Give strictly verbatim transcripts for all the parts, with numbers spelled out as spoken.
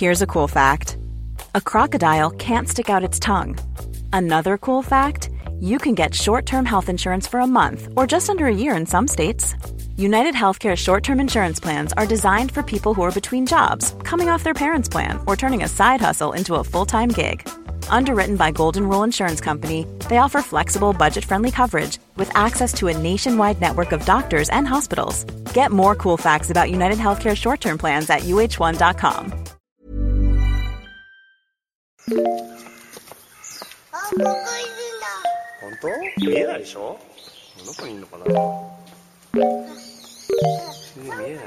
Here's a cool fact. A crocodile can't stick out its tongue. Another cool fact, you can get short-term health insurance for a month or just under a year in some states. United Healthcare short-term insurance plans are designed for people who are between jobs, coming off their parents' plan, or turning a side hustle into a full-time gig. Underwritten by Golden Rule Insurance Company, they offer flexible, budget-friendly coverage with access to a nationwide network of doctors and hospitals. Get more cool facts about United Healthcare short-term plans at U H one dot com. 本当？見えないでしょ？どこにいるのかな？見えないよ。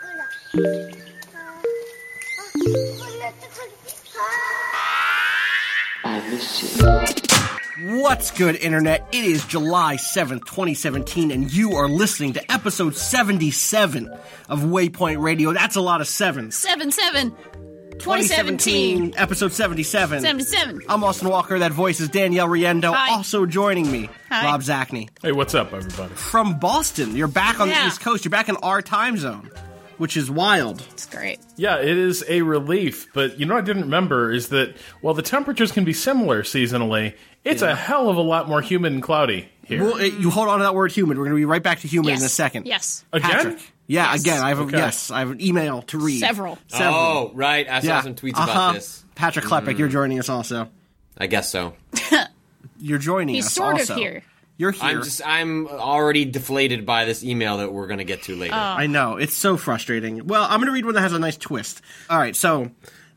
What's good, Internet? It is July seventh, twenty seventeen, and you are listening to episode seventy-seven of Waypoint Radio. That's a lot of sevens. Seven, seven. twenty seventeen. Episode seventy-seven. seventy-seven. I'm Austin Walker. That voice is Danielle Riendo. Hi. Also joining me, Hi. Rob Zachney. Hey, what's up, everybody? From Boston. You're back on Yeah. the East Coast. You're back in our time zone, which is wild. It's great. Yeah, it is a relief, but you know what I didn't remember is that while the temperatures can be similar seasonally, it's Yeah. a hell of a lot more humid and cloudy here. Well, it, you hold on to that word humid. We're going to be right back to humid Yes. in a second. Yes. Again? Patrick. Yeah, Yes. again. I have a, Okay. yes, I have an email to read. Several. Several. Oh, right. I saw Yeah. some tweets Uh-huh. about this. Patrick Klepek, you're joining us also. I guess so. You're joining He's us sort also. of here. You're here. I'm just I'm already deflated by this email that we're going to get to later. I know. It's so frustrating. Well, I'm going to read one that has a nice twist. All right, so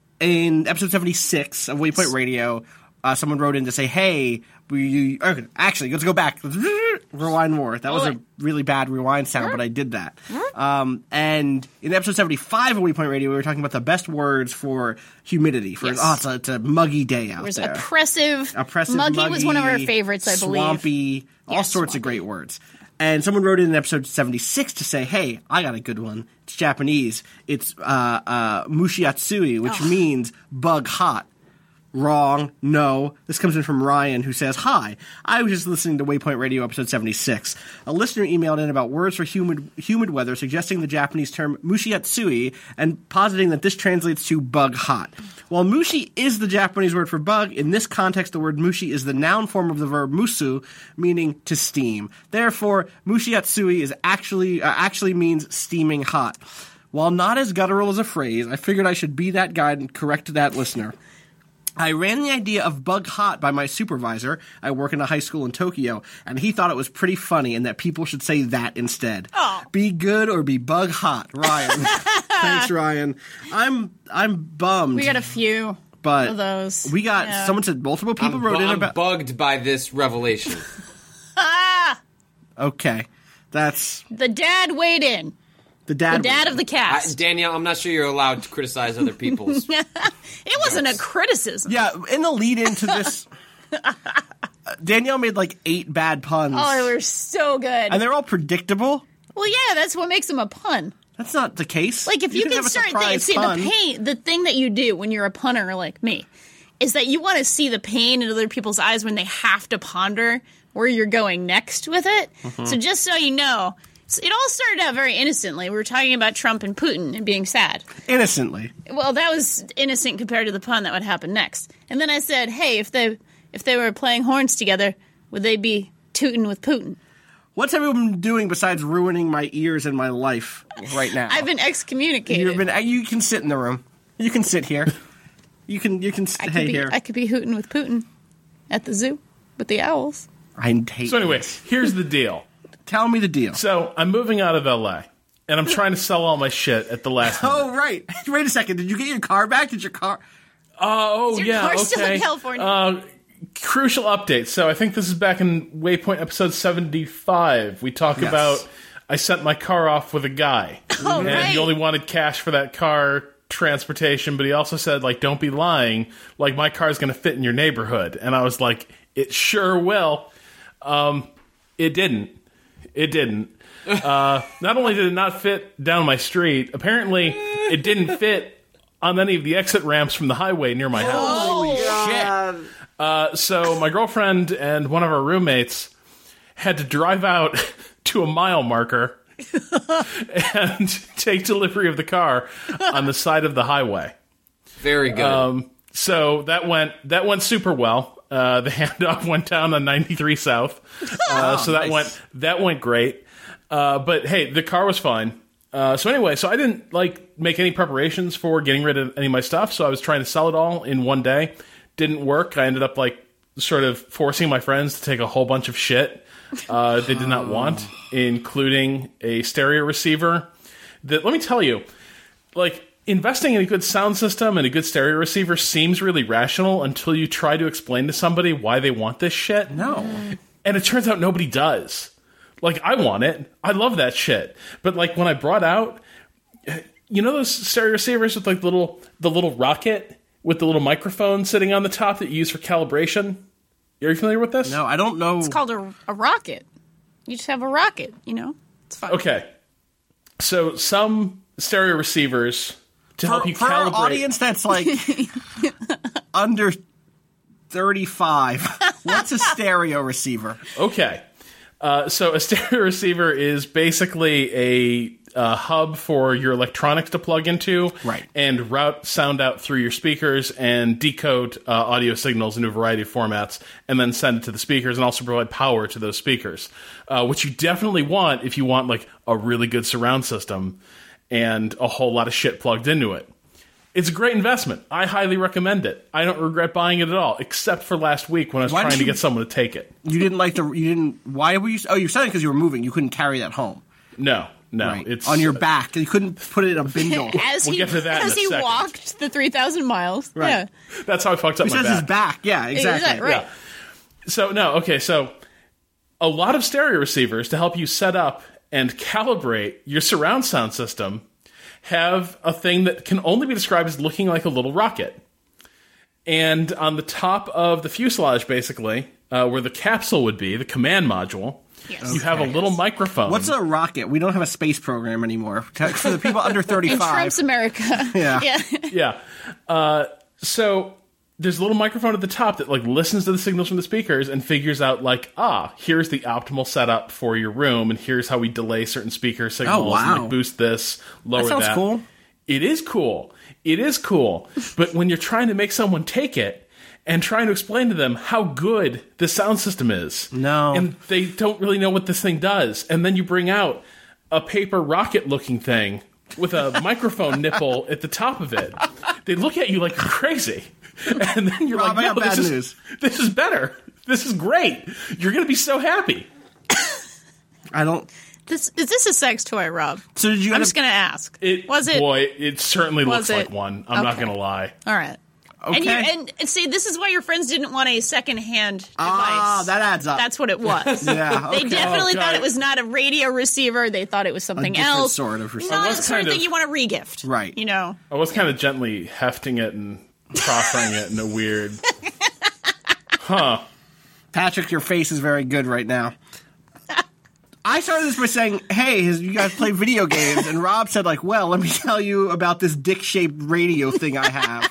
in episode seventy-six of Waypoint Radio, uh, someone wrote in to say, hey, we okay, actually, let's go back. Rewind more. That was a really bad rewind sound, but I did that. Um, and in episode seventy-five of Waypoint Radio, we were talking about the best words for humidity. For Yes. oh, it's a, it's a muggy day out It was there. oppressive. Oppressive, Muggy, muggy was one of our favorites, I believe. Swampy, all Yes, sorts of swampy. great words. And someone wrote in episode seventy-six to say, hey, I got a good one. It's Japanese. It's uh, uh, mushiatsui, which means bug hot. Wrong. No. This comes in from Ryan, who says, hi, I was just listening to Waypoint Radio episode seventy-six. A listener emailed in about words for humid humid weather, suggesting the Japanese term mushiatsui and positing that this translates to bug hot. While mushi is the Japanese word for bug, in this context the word mushi is the noun form of the verb musu, meaning to steam. Therefore, mushiatsui is actually uh, actually means steaming hot. While not as guttural as a phrase, I figured I should be that guy and correct that listener. I ran the idea of bug hot by my supervisor. I work in a high school in Tokyo, and he thought it was pretty funny and that people should say that instead. Oh. Be good or be bug hot, Ryan. Thanks, Ryan. I'm I'm bummed. We got a few but of those. We got Yeah. someone said multiple people I'm, wrote bu- in I'm about. bugged by this revelation. Ah! Okay, that's The dad weighed in. the dad. The dad of the I, cast. Danielle, I'm not sure you're allowed to criticize other people's. It wasn't a criticism. Yeah, in the lead into this, Danielle made like eight bad puns, Oh, they were so good. and they're all predictable. Well, yeah, that's what makes them a pun. That's not the case. Like, if you, can can have a start surprise thinking, see, pun. the pain, the thing that you do when you're a punter like me is that you want to see the pain in other people's eyes when they have to ponder where you're going next with it. Mm-hmm. So just so you know, so it all started out very innocently. We were talking about Trump and Putin and being sad. Innocently. Well, that was innocent compared to the pun that would happen next. And then I said, hey, if they if they were playing horns together, would they be tootin' with Putin? What's everyone doing besides ruining my ears and my life right now? I've been excommunicated. You've been. You can sit in the room. You can sit here. You can. You can I could stay be, here. I could be hooting with Putin at the zoo with the owls. I hate. So anyway, this. here's the deal. Tell me the deal. So I'm moving out of L A, and I'm trying to sell all my shit at the last minute. Oh right. Wait a second. Did you get your car back? Did your car? Oh, Is your yeah, car okay. still in California? Uh, crucial update. So I think this is back in Waypoint episode seventy-five. We talk Yes. about I sent my car off with a guy, Oh, and right. he only wanted cash for that car transportation, but he also said, like, don't be lying. Like, my car's going to fit in your neighborhood. And I was like, it sure will. Um, it didn't. It didn't. Uh, not only did it not fit down my street, apparently it didn't fit on any of the exit ramps from the highway near my house. Holy shit! Uh, so my girlfriend and one of our roommates had to drive out to a mile marker and take delivery of the car on the side of the highway. Very good. Um, so that went that went super well. Uh, the handoff went down on ninety-three South, uh, Oh, so that nice. went that went great. Uh, but hey, the car was fine. Uh, so anyway, so I didn't like make any preparations for getting rid of any of my stuff. So I was trying to sell it all in one day. Didn't work. I ended up like sort of forcing my friends to take a whole bunch of shit uh, they did not want, including a stereo receiver. That let me tell you, like. Investing in a good sound system and a good stereo receiver seems really rational until you try to explain to somebody why they want this shit. No. And it turns out nobody does. Like, I want it. I love that shit. But, like, when I brought out... You know those stereo receivers with, like, the little, the little rocket with the little microphone sitting on the top that you use for calibration? Are you familiar with this? No, I don't know. It's called a, a rocket. You just have a rocket, you know? It's fine. Okay. So, some stereo receivers... To for, help you for calibrate. our audience that's like under thirty-five, what's a stereo receiver? Okay. Uh, so a stereo receiver is basically a uh, hub for your electronics to plug into, Right. and route sound out through your speakers and decode uh, audio signals into a variety of formats, and then send it to the speakers and also provide power to those speakers, uh, which you definitely want if you want like a really good surround system and a whole lot of shit plugged into it. It's a great investment. I highly recommend it. I don't regret buying it at all, except for last week when I was Why trying did to you- get someone to take it. You didn't like the. You didn't. Why were you? Oh, you're selling because you were moving. You couldn't carry that home. No, no, Right. it's on your back. You couldn't put it in a bindle. As We'll he, get to that in as a he second. walked the three thousand miles. Right. Yeah. That's how I fucked up He my says back. his back. Yeah, exactly. Exactly, right. Yeah. So no, okay, so a lot of stereo receivers to help you set up and calibrate your surround sound system have a thing that can only be described as looking like a little rocket. And on the top of the fuselage, basically, uh, where the capsule would be, the command module, Yes. you have a little microphone. What's a rocket? We don't have a space program anymore. For the people under In thirty-five. Trump's America. Yeah. yeah. Yeah. Uh, so there's a little microphone at the top that like listens to the signals from the speakers and figures out like, ah, here's the optimal setup for your room, and here's how we delay certain speaker signals Oh, wow. and like, boost this, lower That sounds cool. It is cool. It is cool. But when you're trying to make someone take it and trying to explain to them how good the sound system is, No. and they don't really know what this thing does, and then you bring out a paper rocket looking thing with a microphone nipple at the top of it, they look at you like you're crazy. And then you're Rob, like, I no, got this bad is, news. this is better. This is great. You're going to be so happy. I don't. This, is this a sex toy, Rob? So did you? I'm end just up- going to ask. It, was it? Boy, it certainly Was looks like it? one. I'm not Okay. going to lie. All right. Okay. And, you, and and see, this is why your friends didn't want a secondhand device. Ah, that adds up. That's what it was. Yeah, They okay. definitely Oh, God. thought it was not a radio receiver. They thought it was something different else. sort of receiver. Not I the was sort kind of thing of- you want to regift. Right. You know. I was kind of gently hefting it and proffering it in a weird... Huh. Patrick, your face is very good right now. I started this by saying, hey, has you guys play video games? And Rob said, like, well, let me tell you about this dick-shaped radio thing I have.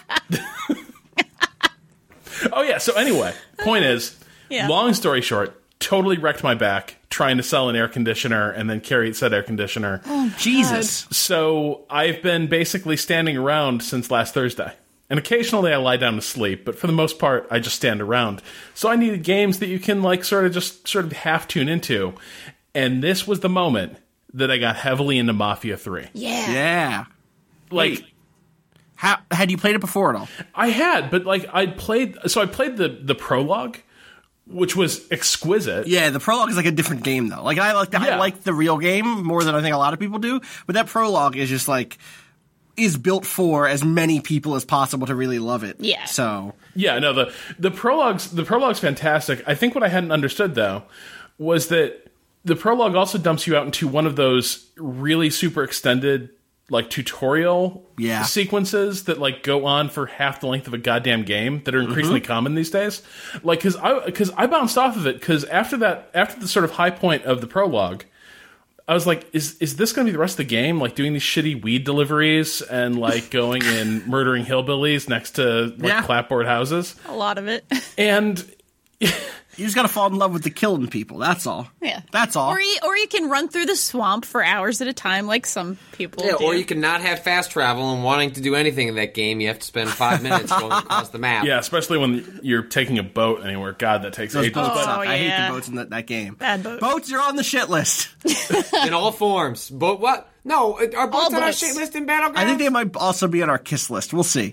Oh, yeah. So anyway, point is, Yeah. long story short, totally wrecked my back trying to sell an air conditioner and then carry said air conditioner. Jesus. So I've been basically standing around since last Thursday. And occasionally I lie down to sleep, but for the most part, I just stand around. So I needed games that you can, like, sort of just sort of half tune into. And this was the moment that I got heavily into Mafia three. Yeah. Yeah. Like, Wait. How, had you played it before at all? I had, but, like, I played... So I played the, the prologue, which was exquisite. Yeah, the prologue is like a different game, though. Like, I like the, I Yeah. like the real game more than I think a lot of people do, but that prologue is just, like, is built for as many people as possible to really love it. Yeah. So, Yeah, no, the the prologue's the prologue's fantastic. I think what I hadn't understood though was that the prologue also dumps you out into one of those really super extended like tutorial Yeah. sequences that like go on for half the length of a goddamn game that are increasingly common these days. Like cuz I cuz I bounced off of it cuz after that after the sort of high point of the prologue I was like, is is this going to be the rest of the game? Like doing these shitty weed deliveries and like going and murdering hillbillies next to like Yeah. clapboard houses? A lot of it. And You just gotta fall in love with the killing people. That's all. Yeah. That's all. Or you, or you can run through the swamp for hours at a time like some people Yeah, do. or you can not have fast travel and wanting to do anything in that game, you have to spend five minutes going across the map. Yeah, especially when you're taking a boat anywhere. God, that takes Those ages. boats Oh, suck. I hate yeah. the boats in that, that game. Bad boats. Boats are on the shit list. In all forms. But what? No, are boats All on our boats. shit list in Battlegrounds? I think they might also be on our kiss list. We'll see.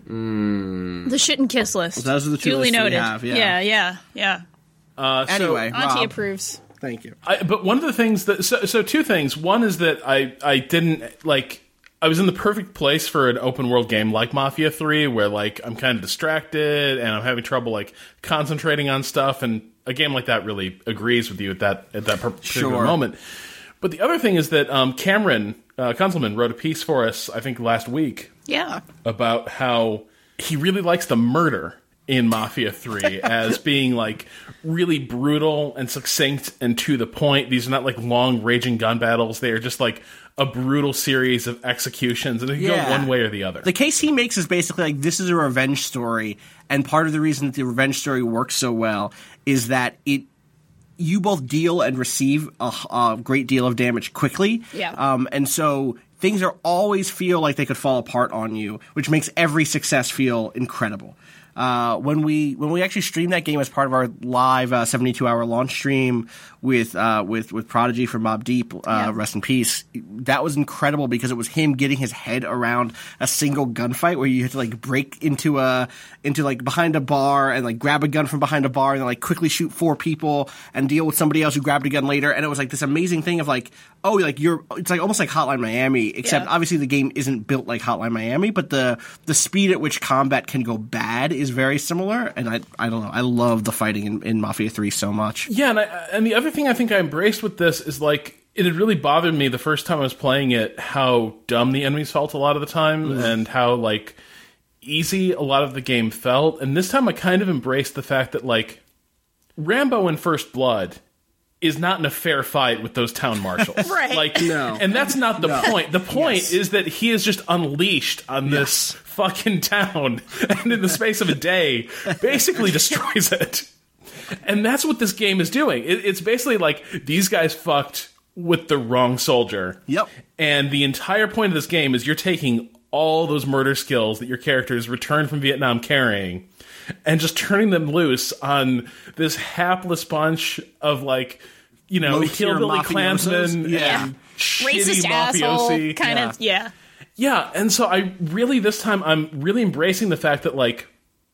The shit and kiss list. Those are the two Duly lists we noted. have, yeah. yeah, yeah, yeah. Uh, so- Anyway, Auntie Rob, approves. thank you. I, but one of the things that so, so two things. One is that I I didn't like. I was in the perfect place for an open world game like Mafia three, where like I'm kind of distracted and I'm having trouble like concentrating on stuff. And a game like that really agrees with you at that at that particular Sure. moment. But the other thing is that um, Cameron uh, Kunzelman wrote a piece for us, I think last week, Yeah. about how he really likes the murder in Mafia three as being like really brutal and succinct and to the point. These are not like long raging gun battles. They are just like a brutal series of executions, and they can Yeah. go one way or the other. The case he makes is basically like this is a revenge story, and part of the reason that the revenge story works so well is that it you both deal and receive a, a great deal of damage quickly. Yeah. Um, and so things are always feel like they could fall apart on you, which makes every success feel incredible. Uh, when we when we actually streamed that game as part of our live uh, seventy-two hour launch stream with uh, with with Prodigy from Mobb Deep, uh, Yeah. rest in peace, that was incredible because it was him getting his head around a single gunfight where you had to like break into a into like behind a bar and like grab a gun from behind a bar and then like quickly shoot four people and deal with somebody else who grabbed a gun later, and it was like this amazing thing of like, oh, like you're it's like almost like Hotline Miami, except Yeah. obviously the game isn't built like Hotline Miami, but the the speed at which combat can go bad is very similar, and I I don't know, I love the fighting in, in Mafia three so much. Yeah, and, I, and the other thing I think I embraced with this is like it had really bothered me the first time I was playing it how dumb the enemies felt a lot of the time, and how like easy a lot of the game felt. And this time I kind of embraced the fact that like Rambo in First Blood is not in a fair fight with those town marshals. Right. Like, No. and that's not the point. The point Yes. is that he is just unleashed on this fucking town, and in the space of a day, basically destroys it. And that's what this game is doing. It, it's basically like these guys fucked with the wrong soldier. Yep. And the entire point of this game is you're taking all those murder skills that your characters returned from Vietnam carrying and just turning them loose on this hapless bunch of like, you know, Low-tier hillbilly mafiosos. Klansmen Yeah. and shitty Racist asshole, mafiosi. kind Yeah. of, yeah. Yeah, and so I really, this time, I'm really embracing the fact that, like,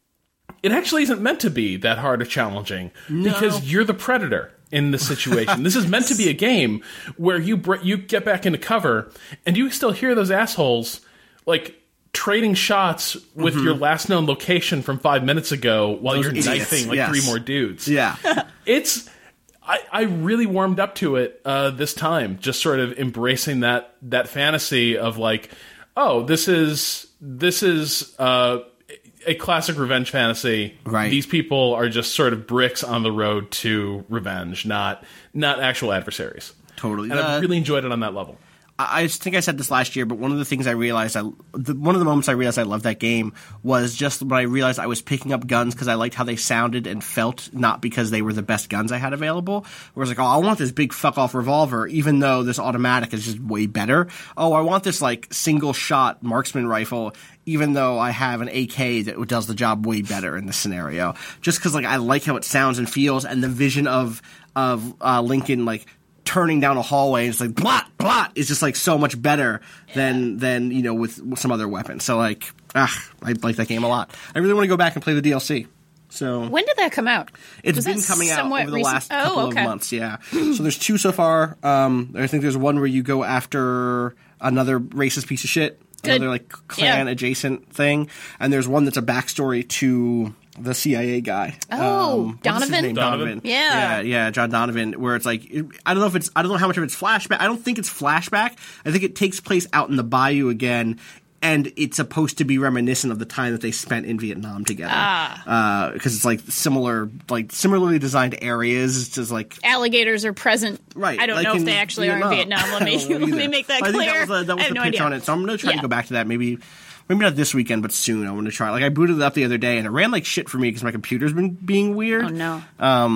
it actually isn't meant to be that hard or challenging because you're the predator in this situation. This is meant to be a game where you br- you get back into cover and you still hear those assholes, like, trading shots with your last known location from five minutes ago while Those you're idiots, knifing, like, yes. three more dudes. Yeah. It's... I, I really warmed up to it uh, this time, just sort of embracing that that fantasy of like, oh, this is this is uh, a classic revenge fantasy. Right. These people are just sort of bricks on the road to revenge, not not actual adversaries. Totally. And Uh, I really enjoyed it on that level. I I think I said this last year, but one of the things I realized, I, the, one of the moments I realized I loved that game was just when I realized I was picking up guns because I liked how they sounded and felt, not because they were the best guns I had available. Where I was like, oh, I want this big fuck-off revolver, even though this automatic is just way better. Oh, I want this, like, single-shot marksman rifle, even though I have an A K that does the job way better in this scenario. Just because, like, I like how it sounds and feels, and the vision of, of uh, Lincoln, like, turning down a hallway and it's like blot blot is just like so much better than than you know with, with some other weapons. So like ah, I like that game a lot. I really want to go back and play the D L C. So When did that come out? it's Was been that coming out somewhat over the recent? last Oh, couple okay. of months. Yeah. So there's two so far. Um, I think there's one where you go after another racist piece of shit, Good. another like clan Yeah. adjacent thing, and there's one that's a backstory to the C I A guy. Oh, Um, what's his Donovan? name? Donovan? Donovan. Yeah. yeah, yeah, John Donovan. Where it's like, it, I don't know if it's, I don't know how much of it's flashback. I don't think it's flashback. I think it takes place out in the bayou again, and it's supposed to be reminiscent of the time that they spent in Vietnam together. Ah, because it's like similar, like similarly designed areas. It's just like Alligators are present. right. I don't like know if in they actually are in Vietnam. Let me I don't know let me either. make that I think clear. that was, the- that was I have the no pitch idea. on it. So I'm going to try Yeah. to go back to that. Maybe. Maybe not this weekend, but soon. I want to try. Like I booted it up the other day, and it ran like shit for me because my computer's been being weird. Oh no. Um,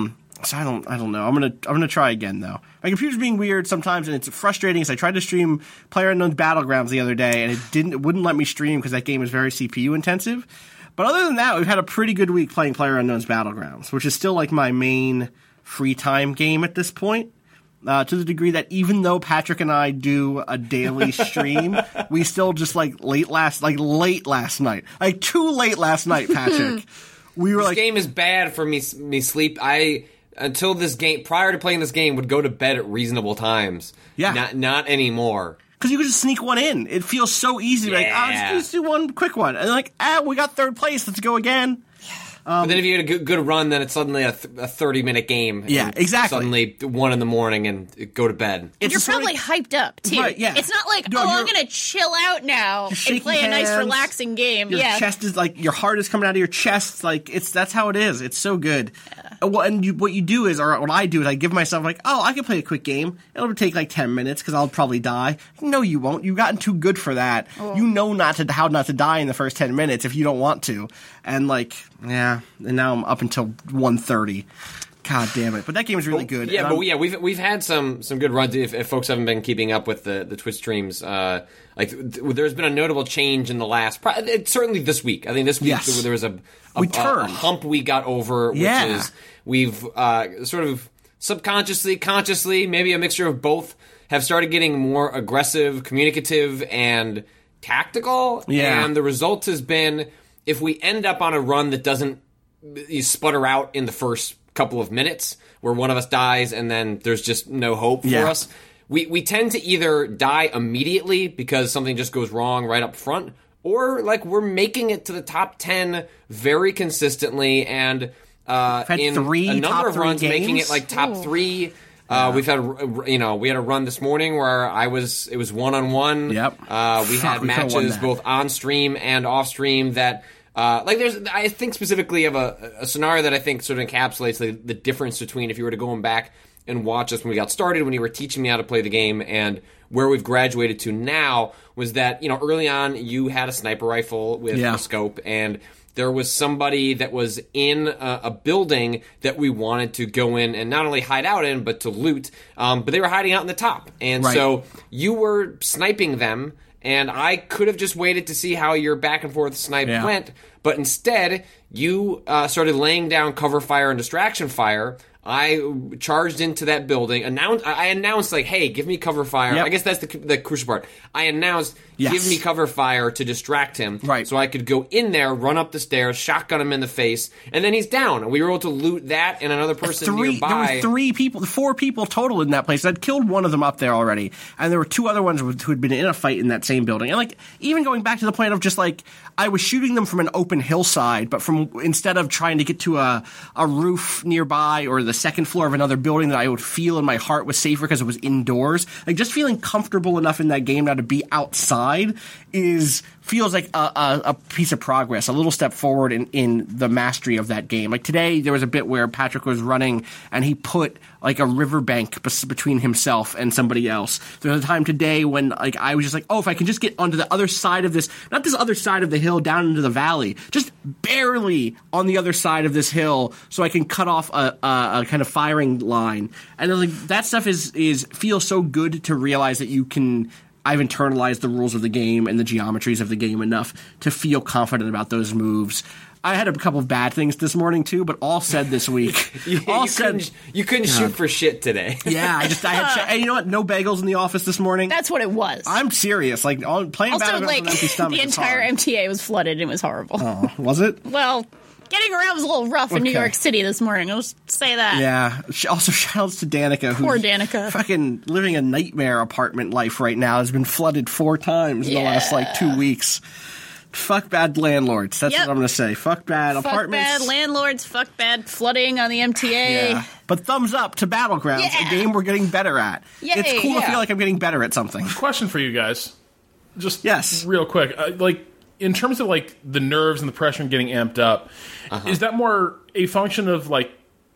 So I don't, I don't know. I'm gonna, I'm gonna try again though. My computer's being weird sometimes, and it's frustrating. So I tried to stream PlayerUnknown's Battlegrounds the other day, and it didn't, it wouldn't let me stream because that game is very C P U intensive. But other than that, we've had a pretty good week playing PlayerUnknown's Battlegrounds, which is still like my main free time game at this point. Uh, to the degree that even though Patrick and I do a daily stream, we still just like late last, like late last night, like too late last night, Patrick. We were this like, game is bad for me. Me sleep. I until this game, prior to playing this game, would go to bed at reasonable times. Yeah, not not anymore. Because you could just sneak one in. It feels so easy. Yeah. Like, oh, let's, let's do one quick one, and like, ah, we got third place. Let's go again. Um, but then if you had a good, good run, then it's suddenly a, th- a thirty-minute game. Yeah, exactly. Suddenly one in the morning and go to bed. It's You're probably of, hyped up, too. Right, yeah. It's not like, no, oh, I'm going to chill out now and play hands, a nice, relaxing game. Your yeah. chest is like, your heart is coming out of your chest. Like, it's that's how it is. It's so good. Yeah. Well, and you, what you do is, or what I do is I give myself like, oh, I can play a quick game. It'll take like ten minutes because I'll probably die. No, you won't. You've gotten too good for that. Oh. You know not to how not to die in the first ten minutes if you don't want to. And like, yeah, and now I'm up until one thirty. God damn it! But that game is really good. Yeah, but yeah, we've we've had some some good runs. If, if folks haven't been keeping up with the, the Twitch streams, uh, like th- there's been a notable change in the last, certainly this week. I think this week yes. there was a a, we a, a hump we got over, which yeah. is we've uh, sort of subconsciously, consciously, maybe a mixture of both, have started getting more aggressive, communicative, and tactical. Yeah. And the result has been if we end up on a run that doesn't you sputter out in the first couple of minutes where one of us dies and then there's just no hope for yeah. us. We we tend to either die immediately because something just goes wrong right up front, or like we're making it to the top ten very consistently and uh, in three a number of runs games? making it like top Ooh. three. Yeah. Uh, we've had, you know, we had a run this morning where I was, it was one on one. Yep. Uh, we Fuck, had we could've won matches that. both on stream and off stream that. Uh, like there's, I think specifically of a, a scenario that I think sort of encapsulates the, the difference between if you were to go back and watch us when we got started, when you were teaching me how to play the game, and where we've graduated to now, was that, you know, early on you had a sniper rifle with yeah. a scope, and there was somebody that was in a, a building that we wanted to go in and not only hide out in, but to loot, um, but they were hiding out in the top, and right. so you were sniping them. And I could have just waited to see how your back and forth snipe yeah. went, but instead you uh, started laying down cover fire and distraction fire. I charged into that building. Announced, I announced like, "Hey, give me cover fire." Yep. I guess that's the the crucial part. I announced, yes. "Give me cover fire" to distract him, right? So I could go in there, run up the stairs, shotgun him in the face, and then he's down. And we were able to loot that and another person three, nearby. There were three people, four people total in that place. I'd killed one of them up there already, and there were two other ones who had been in a fight in that same building. And like, even going back to the point of just like, I was shooting them from an open hillside, but from instead of trying to get to a a roof nearby or the second floor of another building that I would feel in my heart was safer because it was indoors. Like just feeling comfortable enough in that game now to be outside is feels like a, a, a piece of progress, a little step forward in, in the mastery of that game. Like today, there was a bit where Patrick was running and he put like a riverbank bes- between himself and somebody else. There was a time today when like I was just like, oh, if I can just get onto the other side of this, not this other side of the hill down into the valley, just barely on the other side of this hill, so I can cut off a, a, a kind of firing line. And I was like, that stuff is is feels so good to realize that you can. I've internalized the rules of the game and the geometries of the game enough to feel confident about those moves. I had a couple of bad things this morning too, but all said this week. you, all you said couldn't, you couldn't shoot for shit today. Yeah, I just I had. Ch- and you know what? No bagels in the office this morning. That's what it was. I'm serious. Like on, playing also, Battlegrounds like with an empty stomach. the entire M T A was flooded and it was horrible. Oh, was it? Well. Getting around was a little rough in New Okay. York City this morning. I'll just say that. Yeah. Also, shout-outs to Danica, Poor who's Danica. fucking living a nightmare apartment life right now. Has been flooded four times in the Yeah. last, like, two weeks. Fuck bad landlords. That's Yep. what I'm going to say. Fuck bad Fuck apartments. bad landlords. Fuck bad flooding on the M T A. Yeah. But thumbs up to Battlegrounds, Yeah. a game we're getting better at. Yay, it's cool to yeah. feel like I'm getting better at something. Question for you guys, just Yes. real quick. Uh, like in terms of like the nerves and the pressure and getting amped up, Uh-huh. is that more a function of like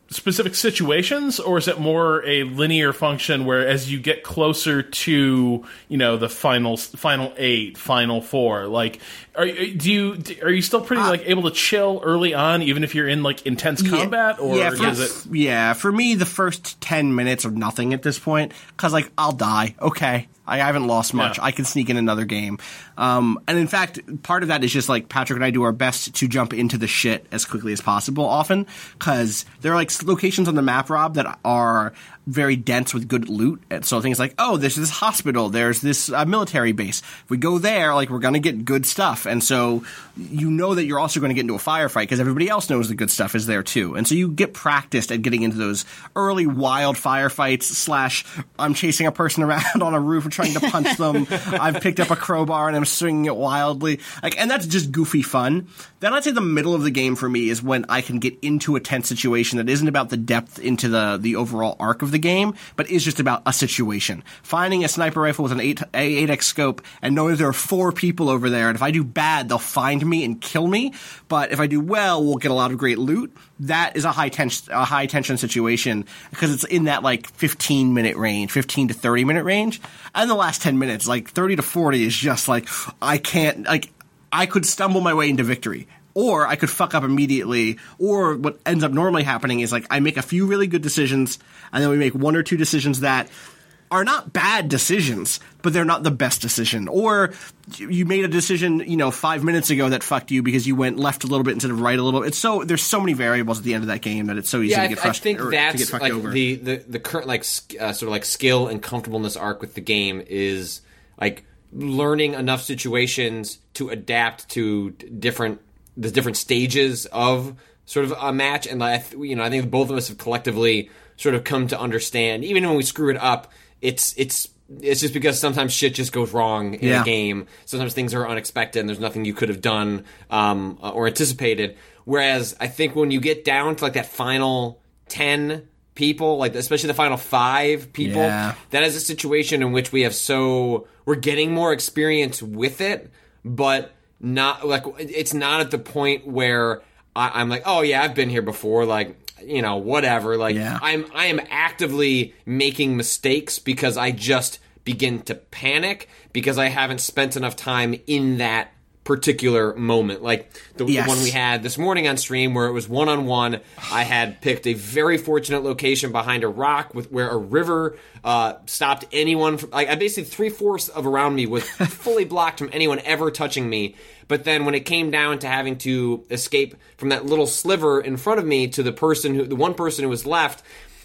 specific situations, or is it more a linear function where as you get closer to, you know, the final final eight, final four, like, are do you are you still pretty uh, like able to chill early on, even if you're in like intense yeah, combat, or yeah, for, is it? Yeah, for me, the first ten minutes are nothing at this point because like I'll die. Okay. I haven't lost much. Yeah. I can sneak in another game. Um, and in fact, part of that is just like Patrick and I do our best to jump into the shit as quickly as possible often because there are like locations on the map, Rob, that are very dense with good loot. And so things like, oh, there's this hospital, there's this uh, military base. If we go there, like we're going to get good stuff. And so you know that you're also going to get into a firefight because everybody else knows the good stuff is there too. And so you get practiced at getting into those early wild firefights slash I'm chasing a person around on a roof and trying to punch them. I've picked up a crowbar and I'm swinging it wildly. Like, and that's just goofy fun. Then I'd say the middle of the game for me is when I can get into a tense situation that isn't about the depth into the, the overall arc of the game, but is just about a situation. Finding a sniper rifle with an eight, eight X scope and knowing there are four people over there, and if I do bad, they'll find me and kill me, but if I do well, we'll get a lot of great loot. That is a high tension, a high tension situation because it's in that like fifteen minute range, fifteen to thirty minute range. And the last ten minutes, like thirty to forty is just like, I can't, like, I could stumble my way into victory. Or I could fuck up immediately. Or what ends up normally happening is like I make a few really good decisions, and then we make one or two decisions that are not bad decisions, but they're not the best decision. Or you made a decision, you know, five minutes ago that fucked you because you went left a little bit instead of right a little. It's so there's so many variables at the end of that game that it's so easy yeah, to get frustrated. I think that's to get fucked like over. the the the current like uh, sort of like skill and comfortableness arc with the game is like learning enough situations to adapt to different the different stages of sort of a match. And I, you know, I think both of us have collectively sort of come to understand, even when we screw it up, it's it's it's just because sometimes shit just goes wrong in yeah. a game. Sometimes things are unexpected and there's nothing you could have done um, or anticipated. Whereas I think when you get down to like that final ten people, like especially the final five people, yeah. that is a situation in which we have so we're getting more experience with it, but not like it's not at the point where I, I'm like, oh yeah, I've been here before, like, you know, whatever. Like yeah. I'm I am actively making mistakes because I just begin to panic because I haven't spent enough time in that particular moment. Like the, yes. the one we had this morning on stream where it was one on one. I had picked a very fortunate location behind a rock with where a river uh, stopped anyone from, like I basically three fourths of around me was fully blocked from anyone ever touching me. But then when it came down to having to escape from that little sliver in front of me to the person who the one person who was left,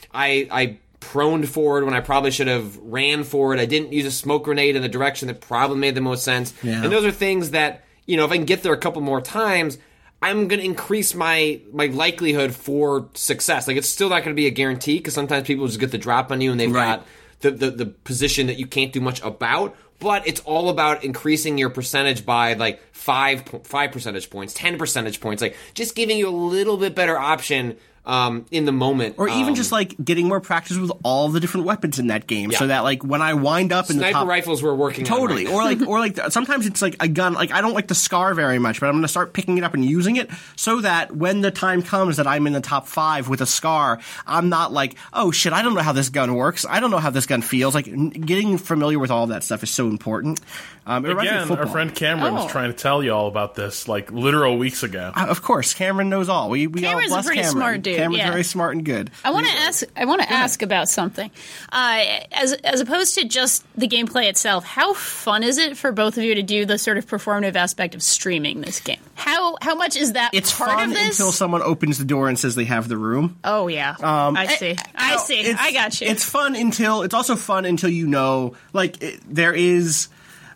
I I proned forward when I probably should have ran forward. I didn't use a smoke grenade in the direction that probably made the most sense. Yeah. And those are things that, you know, if I can get there a couple more times, I'm going to increase my my likelihood for success. Like, it's still not going to be a guarantee because sometimes people just get the drop on you and they've right. got the, the, the position that you can't do much about. But it's all about increasing your percentage by like five five percentage points, ten percentage points, like just giving you a little bit better option um, in the moment, or even um, just like getting more practice with all the different weapons in that game, yeah. so that like when I wind up in sniper the top, rifles we're working totally, on right or like or like sometimes it's like a gun. Like I don't like the SCAR very much, but I'm going to start picking it up and using it so that when the time comes that I'm in the top five with a SCAR, I'm not like, oh shit, I don't know how this gun works. I don't know how this gun feels. Like n- getting familiar with all of that stuff is so important. Um, it reminds me of Again, football. our friend Cameron Oh. was trying to tell you all about this like literal weeks ago. Uh, of course, Cameron knows all. We we Cameron's all a bless pretty Cameron. smart dude, Cameron's yeah. very smart and good. I want to ask. I want to ask about something. Uh, as as opposed to just the gameplay itself, how fun is it for both of you to do the sort of performative aspect of streaming this game? How how much is that It's part fun of this? until someone opens the door and says they have the room. Oh yeah, I see. I, No, see. it's- I got you. It's fun until it's also fun until you know, like it, there is.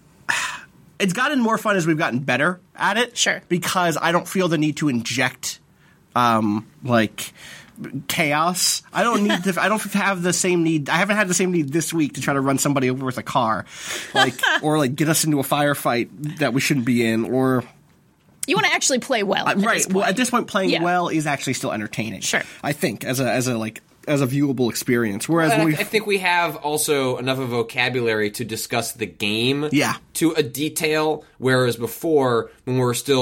It's gotten more fun as we've gotten better at it. Sure. Because I don't feel the need to inject, um, like chaos. I don't need to. I don't have the same need. I haven't had the same need this week to try to run somebody over with a car, like or like get us into a firefight that we shouldn't be in, or. You want to actually play well, Uh, at right. this Well, point. at this point, playing Yeah. well is actually still entertaining. Sure. I think as a as a like as a viewable experience. Whereas And when I, we I think we have also enough of vocabulary to discuss the game Yeah. to a detail, whereas before, when we were still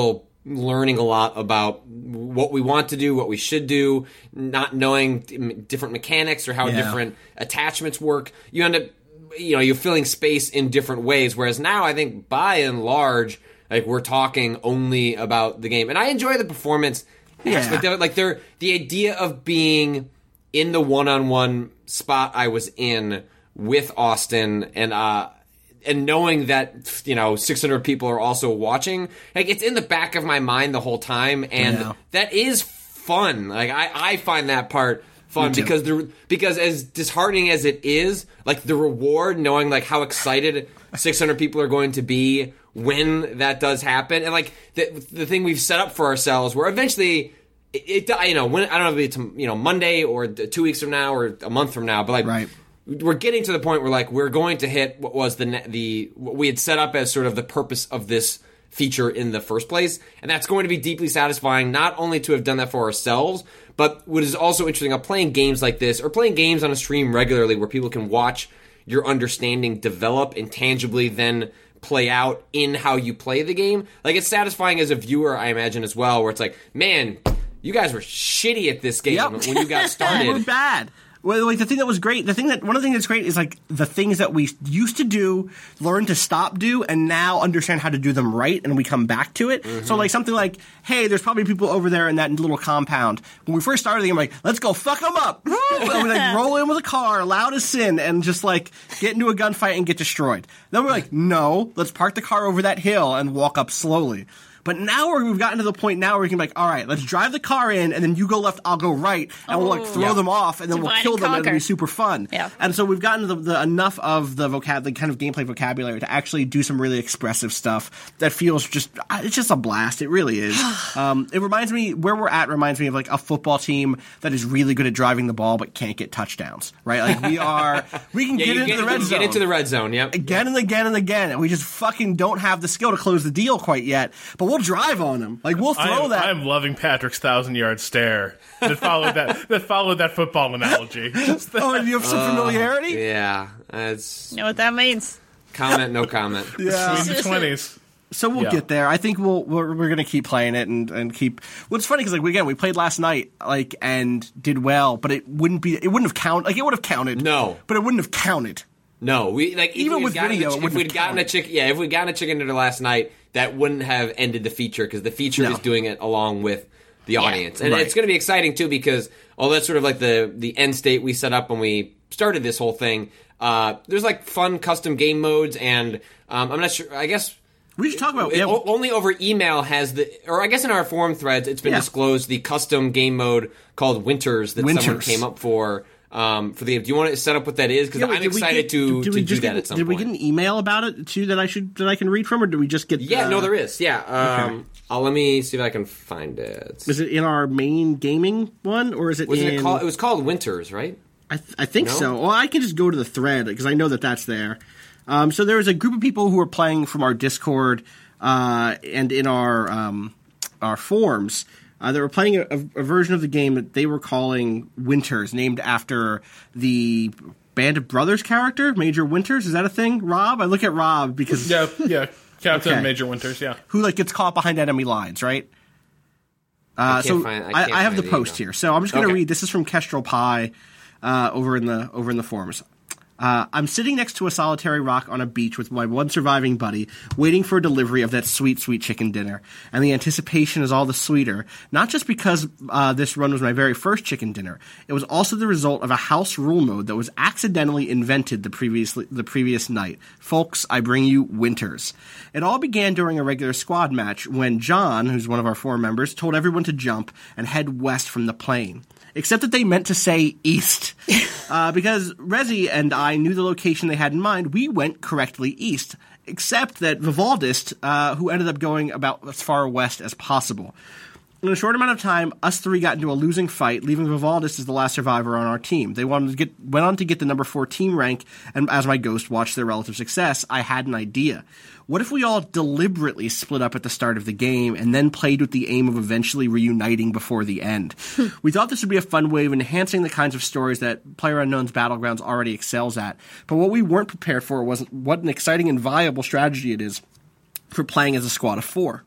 learning a lot about what we want to do, what we should do, not knowing different mechanics or how Yeah. different attachments work. You end up, you know, you're filling space in different ways. Whereas now, I think by and large, like we're talking only about the game, and I enjoy the performance Yeah. aspect of it. Like they're the idea of being in the one-on-one spot I was in with Austin, and uh, and knowing that, you know, six hundred people are also watching, like it's in the back of my mind the whole time, and Yeah. that is fun. Like I, I find that part fun Me too. because the because as disheartening as it is, like the reward, knowing like how excited six hundred people are going to be when that does happen, and like the the thing we've set up for ourselves, where eventually. It, it, you know, when I don't know if it's, you know, Monday or two weeks from now or a month from now, but like Right. we're getting to the point where like we're going to hit what was the ne- the what we had set up as sort of the purpose of this feature in the first place, and that's going to be deeply satisfying. Not only to have done that for ourselves, but what is also interesting about playing games like this or playing games on a stream regularly, where people can watch your understanding develop and tangibly then play out in how you play the game. Like it's satisfying as a viewer, I imagine as well, where it's like, man. You guys were shitty at this game Yep. when you got started. We're bad. Well, like the thing that was great, the thing that one of the things that's great is like the things that we used to do, learn to stop do, and now understand how to do them right, and we come back to it. Mm-hmm. So like something like, hey, there's probably people over there in that little compound. When we first started the game, I'm like, let's go fuck them up. And we like roll in with a car, loud as sin, and just like get into a gunfight and get destroyed. Then we're like, no, let's park the car over that hill and walk up slowly. But now we're, we've gotten to the point now where we can be like, all right, let's drive the car in, and then you go left, I'll go right, and we'll like throw Yeah. them off, and then we'll Divide kill and them, and it'll conquer. be super fun. Yeah. And so we've gotten the, the enough of the vocab, the kind of gameplay vocabulary to actually do some really expressive stuff that feels just, it's just a blast. It really is. um, it reminds me, where we're at reminds me of like a football team that is really good at driving the ball but can't get touchdowns, right? Like we are, we can Yeah, get you into get, the red you zone. get into the red zone, yep. Again and again and again, and we just fucking don't have the skill to close the deal quite yet. But we'll drive on them. Like we'll throw I'm, that. I'm loving Patrick's thousand yard stare that followed that that followed that football analogy. Just the- Oh, and you have some familiarity? Yeah, it's You know what that means? comment, no comment. Yeah. Between the twenties. So we'll Yeah. get there. I think we'll we're, we're going to keep playing it and, and keep. Well, it's funny because like again, we played last night like and did well, but it wouldn't be. It wouldn't have counted. Like it would have counted. No. but it wouldn't have counted. No, we like if Even we'd with gotten video, a, it if wouldn't we'd have gotten a counted. chicken, yeah, if we'd gotten a chicken dinner last night, that wouldn't have ended the feature because the feature No. is doing it along with the audience, and Right. it's going to be exciting too because oh, that's sort of like the the end state we set up when we started this whole thing. Uh, there's like fun custom game modes, and um, I'm not sure. I guess. We should talk about. It- Yeah, o- only over email has the, or I guess in our forum threads, it's been Yeah. disclosed the custom game mode called Winters that someone Winters. came up for um, for the game. Do you want to set up what that is? Because Yeah, wait, I'm did we excited get- to, did to we do just that get, at some Did point. we get an email about it too that I should that I can read from, or did we just get? Yeah, uh, no, there is. Yeah, um, I'll, let me see if I can find it. Is it in our main gaming one, or is it Wasn't in? it called? It was called Winters, right? I, th- I think No? so. Well, I can just go to the thread because I know that that's there. Um, so there was a group of people who were playing from our Discord uh, and in our um, our forums. Uh, they were playing a, a version of the game that they were calling Winters, named after the Band of Brothers character, Major Winters. Is that a thing, Rob? I look at Rob because Yeah, yeah. Captain Okay. Major Winters, yeah. who like gets caught behind enemy lines, right? Uh, can't so find- I I, can't I have find the the post email. here, so I'm just going to Okay. read. This is from Kestrel Pie uh, over in the over in the forums. Uh, I'm sitting next to a solitary rock on a beach with my one surviving buddy, waiting for a delivery of that sweet, sweet chicken dinner. And the anticipation is all the sweeter, not just because uh, this run was my very first chicken dinner. It was also the result of a house rule mode that was accidentally invented the previous the previous night. Folks, I bring you Winters. It all began during a regular squad match when John, who's one of our four members, told everyone to jump and head west from the plane. Except that they meant to say east. uh, because Rezi and I knew the location they had in mind, we went correctly east. Except that Vivaldist, uh, who ended up going about as far west as possible. In a short amount of time, us three got into a losing fight, leaving Vivaldist as the last survivor on our team. They wanted to get, went on to get the number four team rank, and as my ghost watched their relative success, I had an idea. What if we all deliberately split up at the start of the game and then played with the aim of eventually reuniting before the end? We thought this would be a fun way of enhancing the kinds of stories that PlayerUnknown's Battlegrounds already excels at. But what we weren't prepared for was what an exciting and viable strategy it is for playing as a squad of four.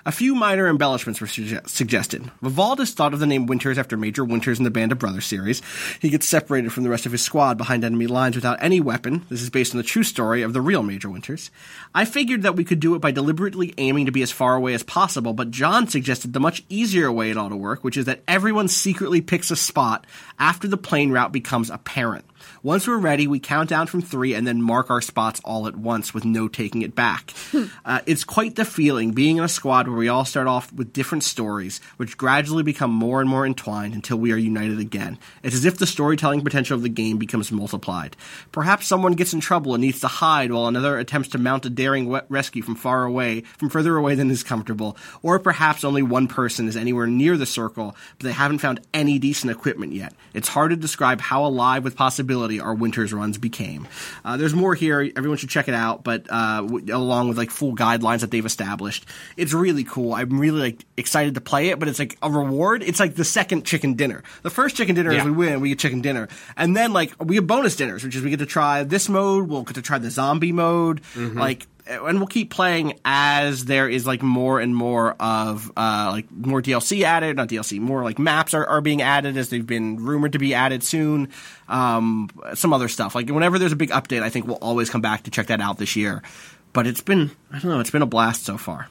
A few minor embellishments were suge- suggested. Vivaldis thought of the name Winters after Major Winters in the Band of Brothers series. He gets separated from the rest of his squad behind enemy lines without any weapon. This is based on the true story of the real Major Winters. I figured that we could do it by deliberately aiming to be as far away as possible, but John suggested the much easier way it ought to work, which is that everyone secretly picks a spot after the plane route becomes apparent. Once we're ready, we count down from three and then mark our spots all at once with no taking it back. uh, it's quite the feeling, being in a squad where we all start off with different stories, which gradually become more and more entwined until we are united again. It's as if the storytelling potential of the game becomes multiplied. Perhaps someone gets in trouble and needs to hide while another attempts to mount a daring we- rescue from far away, from further away than is comfortable. Or perhaps only one person is anywhere near the circle, but they haven't found any decent equipment yet. It's hard to describe how alive with possibility our Winters runs became. Uh, there's more here. Everyone should check it out, but uh, w- along with like full guidelines that they've established. It's really cool. I'm really like excited to play it, but it's like a reward. It's like the second chicken dinner. The first chicken dinner Yeah. is we win, we get chicken dinner. And then like we have bonus dinners, which is we get to try this mode, we'll get to try the zombie mode, Mm-hmm. like and we'll keep playing as there is like more and more of uh, like more D L C added, not D L C, more like maps are, are being added as they've been rumored to be added soon. Um, some other stuff. Like whenever there's a big update, I think we'll always come back to check that out this year. But it's been, I don't know, it's been a blast so far.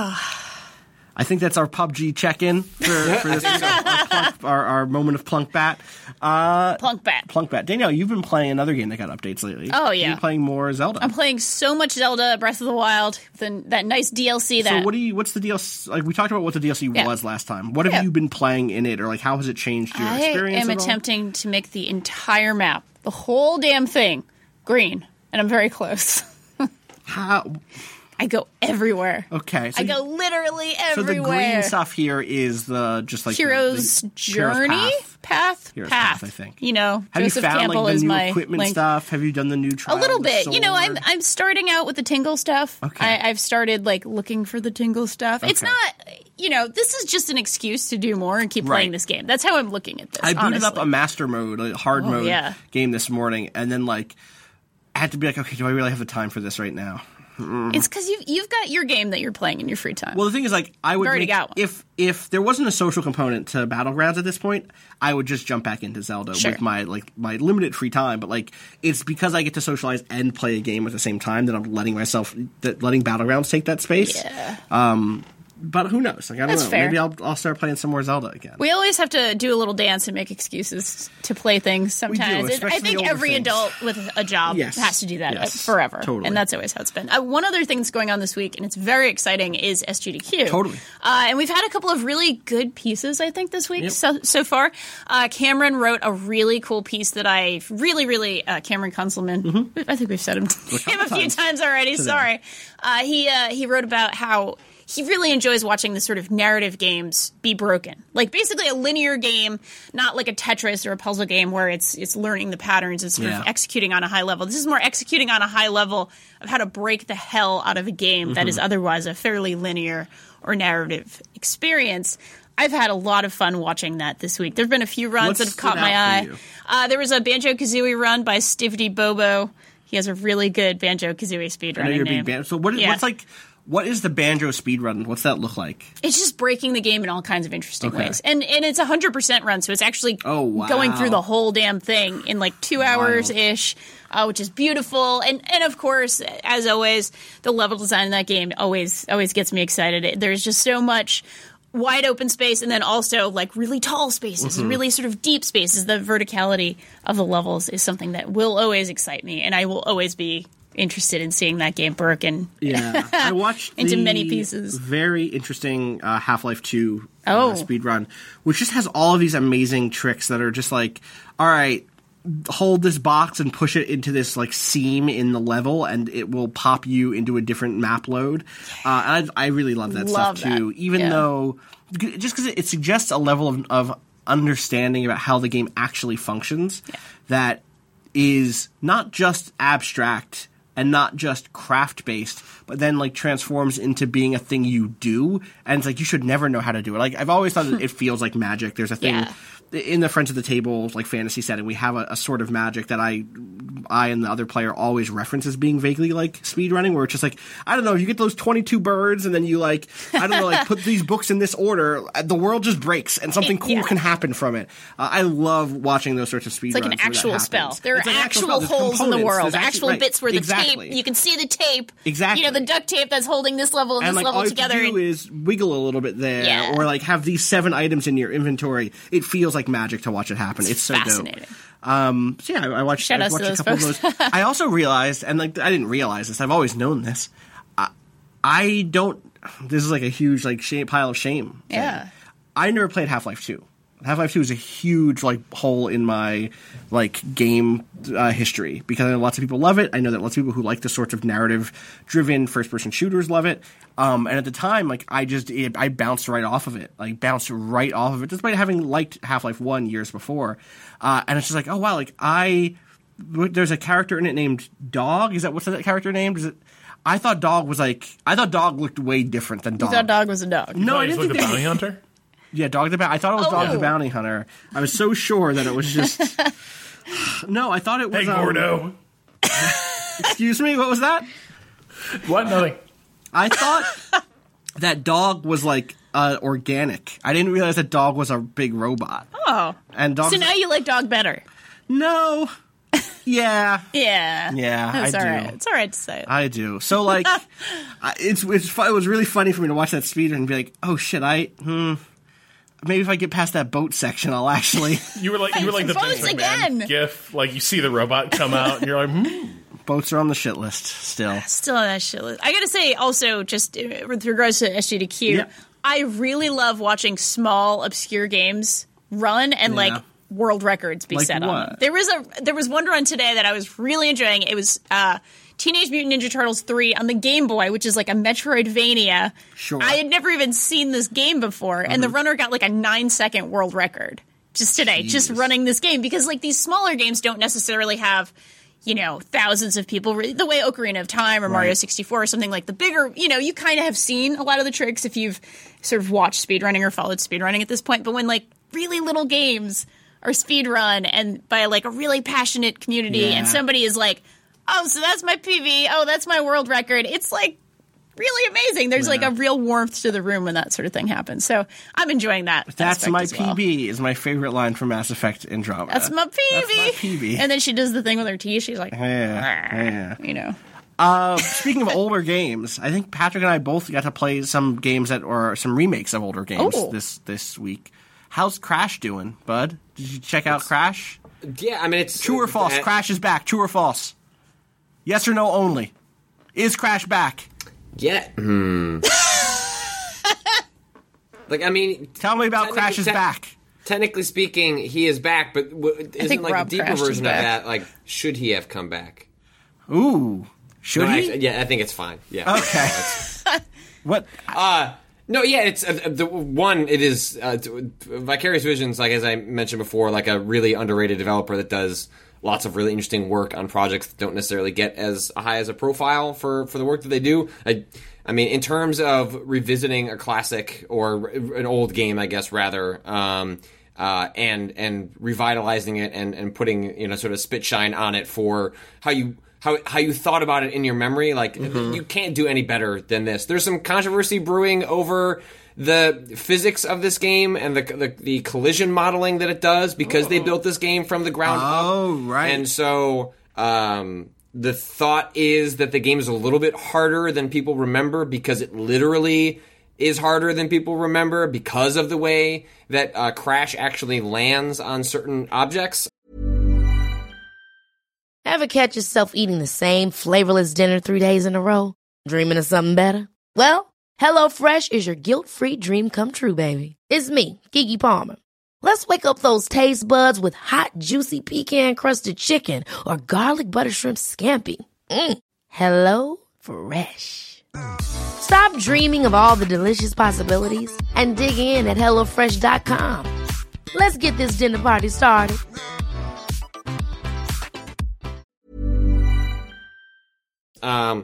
I think that's our P U B G check-in for, for this week, our, our, plunk, our, our moment of plunk bat. Uh, Plunk bat. plunk bat. Danielle, you've been playing another game that got updates lately. Oh, yeah. You're playing more Zelda. I'm playing so much Zelda Breath of the Wild, then that nice D L C So that what do you? What's the D L C? Like we talked about what the D L C Yeah. was last time. What have Yeah. you been playing in it, or like how has it changed your I experience? am at all? attempting to make the entire map, the whole damn thing, green, and I'm very close. How? I go everywhere. Okay, so I you- go literally So the everywhere. green stuff here is the just like the- Hero's the, journey Hero's path. path Hero's path. path, I think. You know, Have Joseph you found Campbell like is the new my equipment link. stuff? Have you done the new A trial? little of the bit. You know, I'm sword? I'm starting out with the Tingle stuff. Okay. I, I've started like looking for the Tingle stuff. It's Okay. not, you know, this is just an excuse to do more and keep Right. playing this game. That's how I'm looking at this. I booted up honestly. a master mode, a hard Oh, mode yeah. game this morning, and then like I had to be like, okay, do I really have the time for this right now? It's because you've you've got your game that you're playing in your free time. Well, the thing is, like, I would already make, got one. if if there wasn't a social component to Battlegrounds at this point, I would just jump back into Zelda Sure. with my like my limited free time. But like, it's because I get to socialize and play a game at the same time that I'm letting myself that letting Battlegrounds take that space. Yeah. Um, but who knows? Like, I don't That's know. fair. Maybe I'll I'll start playing some more Zelda again. We always have to do a little dance and make excuses to play things sometimes. It- I especially think older every things. adult with a job Yes. has to do that Yes. uh, forever. Totally. And that's always how it's been. Uh, one other thing that's going on this week, and it's very exciting, is S G D Q. Totally. Uh, and we've had a couple of really good pieces, I think, this week Yep. so, so far. Uh, Cameron wrote a really cool piece that I really, really, uh, Cameron Kunzelman, I think we've said him, him a few Mm-hmm. times times already, today. sorry. Uh, he, uh, he wrote about how he really enjoys watching the sort of narrative games be broken. Like basically a linear game, not like a Tetris or a puzzle game where it's it's learning the patterns and sort Yeah. of executing on a high level. This is more executing on a high level of how to break the hell out of a game that Mm-hmm. is otherwise a fairly linear or narrative experience. I've had a lot of fun watching that this week. There have been a few runs What that have stood caught my out eye. for you? Uh, there was a Banjo-Kazooie run by Stivdy Bobo. He has a really good Banjo-Kazooie speedrunning I know you're a name. big band. So what? Yeah. What's like? What is the banjo speedrun? What's that look like? It's just breaking the game in all kinds of interesting Okay. ways. And and it's a one hundred percent run, so it's actually Oh, wow. going through the whole damn thing in like two hours-ish, uh, which is beautiful. And, and of course, as always, the level design in that game always always gets me excited. It- There's just so much wide open space and then also like really tall spaces Mm-hmm. and really sort of deep spaces. The verticality of the levels is something that will always excite me, and I will always be interested in seeing that game broken. Yeah, I watched Into the many pieces. Very interesting uh, Half-Life two Oh. uh, speed run, which just has all of these amazing tricks that are just like, all right, hold this box and push it into this like seam in the level, and it will pop you into a different map load. Uh, and I, I really love that Love stuff too, that. even Yeah. though just because it, it suggests a level of, of understanding about how the game actually functions that is not just abstract and not just craft based, but then like transforms into being a thing you do, and it's like you should never know how to do it. Like I've always thought that it feels like magic. There's a thing Yeah. in the Friends of the Table like fantasy setting, we have a, a sort of magic that I, I and the other player always reference as being vaguely like speedrunning, where it's just like, I don't know, you get those twenty-two birds and then you like, I don't know, like put these books in this order, the world just breaks and something cool Yeah. can happen from it. Uh, I love watching those sorts of speedruns. It's like an actual spell. There are like actual, There's holes in the components. world, There's actually- actual right. bits where the exactly. tape, you can see the tape. Exactly. You know, the duct tape that's holding this level and, And this like level all you together. have to do and- is wiggle a little bit there, Yeah. or like have these seven items in your inventory. It feels like magic to watch it happen. It's, so fascinating. dope. Um, so yeah, I, I watched, Shout I outs to watched a those couple folks. of those. I also realized, and like I didn't realize this. I've always known this. I, I don't. This is like a huge like shame, pile of shame. thing. Yeah. I never played Half-Life two. Half-Life two is a huge like hole in my like game uh, history because I know lots of people love it. I know that lots of people who like the sorts of narrative-driven first-person shooters love it. Um, and at the time, like I just it, I bounced right off of it, like bounced right off of it, despite having liked Half-Life one years before. Uh, and it's just like, oh wow, like I there's a character in it named Dog. Is that what's that character named? Is it? I thought Dog was like I thought Dog looked way different than Dog. You thought dog was a dog. No, Oh, I he's didn't like think the they- bounty hunter. Yeah, Dog the Bounty. I thought it was Oh. Dog the Bounty Hunter. I was so sure that it was just. No, I thought it was. Hey, um, Gordo. Excuse me, what was that? What? Nothing. I thought that Dog was like uh, organic. I didn't realize that Dog was a big robot. Oh. And Dog. So now you like dog better. No. Yeah, Yeah. Yeah, That's I all do. right. It's all right to say it. I do. So like, I- it's it's fu- it was really funny for me to watch that speed and be like, oh shit, I hmm. Maybe if I get past that boat section, I'll actually. You were like you were like the Boats Vince again. McMahon gif. Like you see the robot come out, and you're like, hmm. Boats are on the shit list still. Still on that shit list. I gotta say, also, just uh, with regards to S G D Q, Yeah. I really love watching small, obscure games run and Yeah. like world records be Like set on what? them. There was a there was one run today that I was really enjoying. It was uh, Teenage Mutant Ninja Turtles three on the Game Boy, which is like a Metroidvania. Sure. I had never even seen this game before, and the runner got like a nine second world record just today, just Jeez. running this game because like these smaller games don't necessarily have, you know, thousands of people, the way Ocarina of Time or Mario Right. sixty-four or something like the bigger, you know, you kind of have seen a lot of the tricks if you've sort of watched speedrunning or followed speedrunning at this point. But when like really little games are speedrun and by like a really passionate community Yeah. and somebody is like, oh, so that's my P V, oh, that's my world record, it's like really amazing. There's like Yeah. a real warmth to the room when that sort of thing happens. So I'm enjoying that. That's aspect my as well. P B. Is my favorite line from Mass Effect Andromeda. That's my P V. That's my P B. And then she does the thing with her teeth. She's like, Yeah, yeah. you know. Uh, speaking of older games, I think Patrick and I both got to play some games that or some remakes of older games Oh. this this week. How's Crash doing, bud? Did you check out Crash? Yeah, I mean it's True or false? uh, Crash is back. True or false? Yes or no only. Is Crash back? Yeah. Hmm. Like I mean, Tell me about Technically- Crash is te- back. technically speaking, he is back, but w- isn't think like Rob the deeper Crashed is version of back. that? Like, should he have come back? Ooh, should No, he? actually, yeah, I think it's fine. Yeah. Okay. What? Uh, no, yeah, it's uh, the one. It is uh, Vicarious Visions, like as I mentioned before, like a really underrated developer that does lots of really interesting work on projects that don't necessarily get as high as a profile for, for the work that they do. I, I mean, in terms of revisiting a classic or an old game, I guess rather, um, uh, and and revitalizing it and, and putting you know sort of spit shine on it for how you. How, how you thought about it in your memory, like Mm-hmm. you can't do any better than this. There's some controversy brewing over the physics of this game and the the, the collision modeling that it does because they built this game from the ground up. Oh, right. And so um, the thought is that the game is a little bit harder than people remember because it literally is harder than people remember because of the way that uh, Crash actually lands on certain objects. Ever catch yourself eating the same flavorless dinner three days in a row? Dreaming of something better? Well, HelloFresh is your guilt-free dream come true, baby. It's me, Keke Palmer. Let's wake up those taste buds with hot, juicy pecan-crusted chicken or garlic butter shrimp scampi. Mm. Hello Fresh. Stop dreaming of all the delicious possibilities and dig in at hello fresh dot com. Let's get this dinner party started. Um,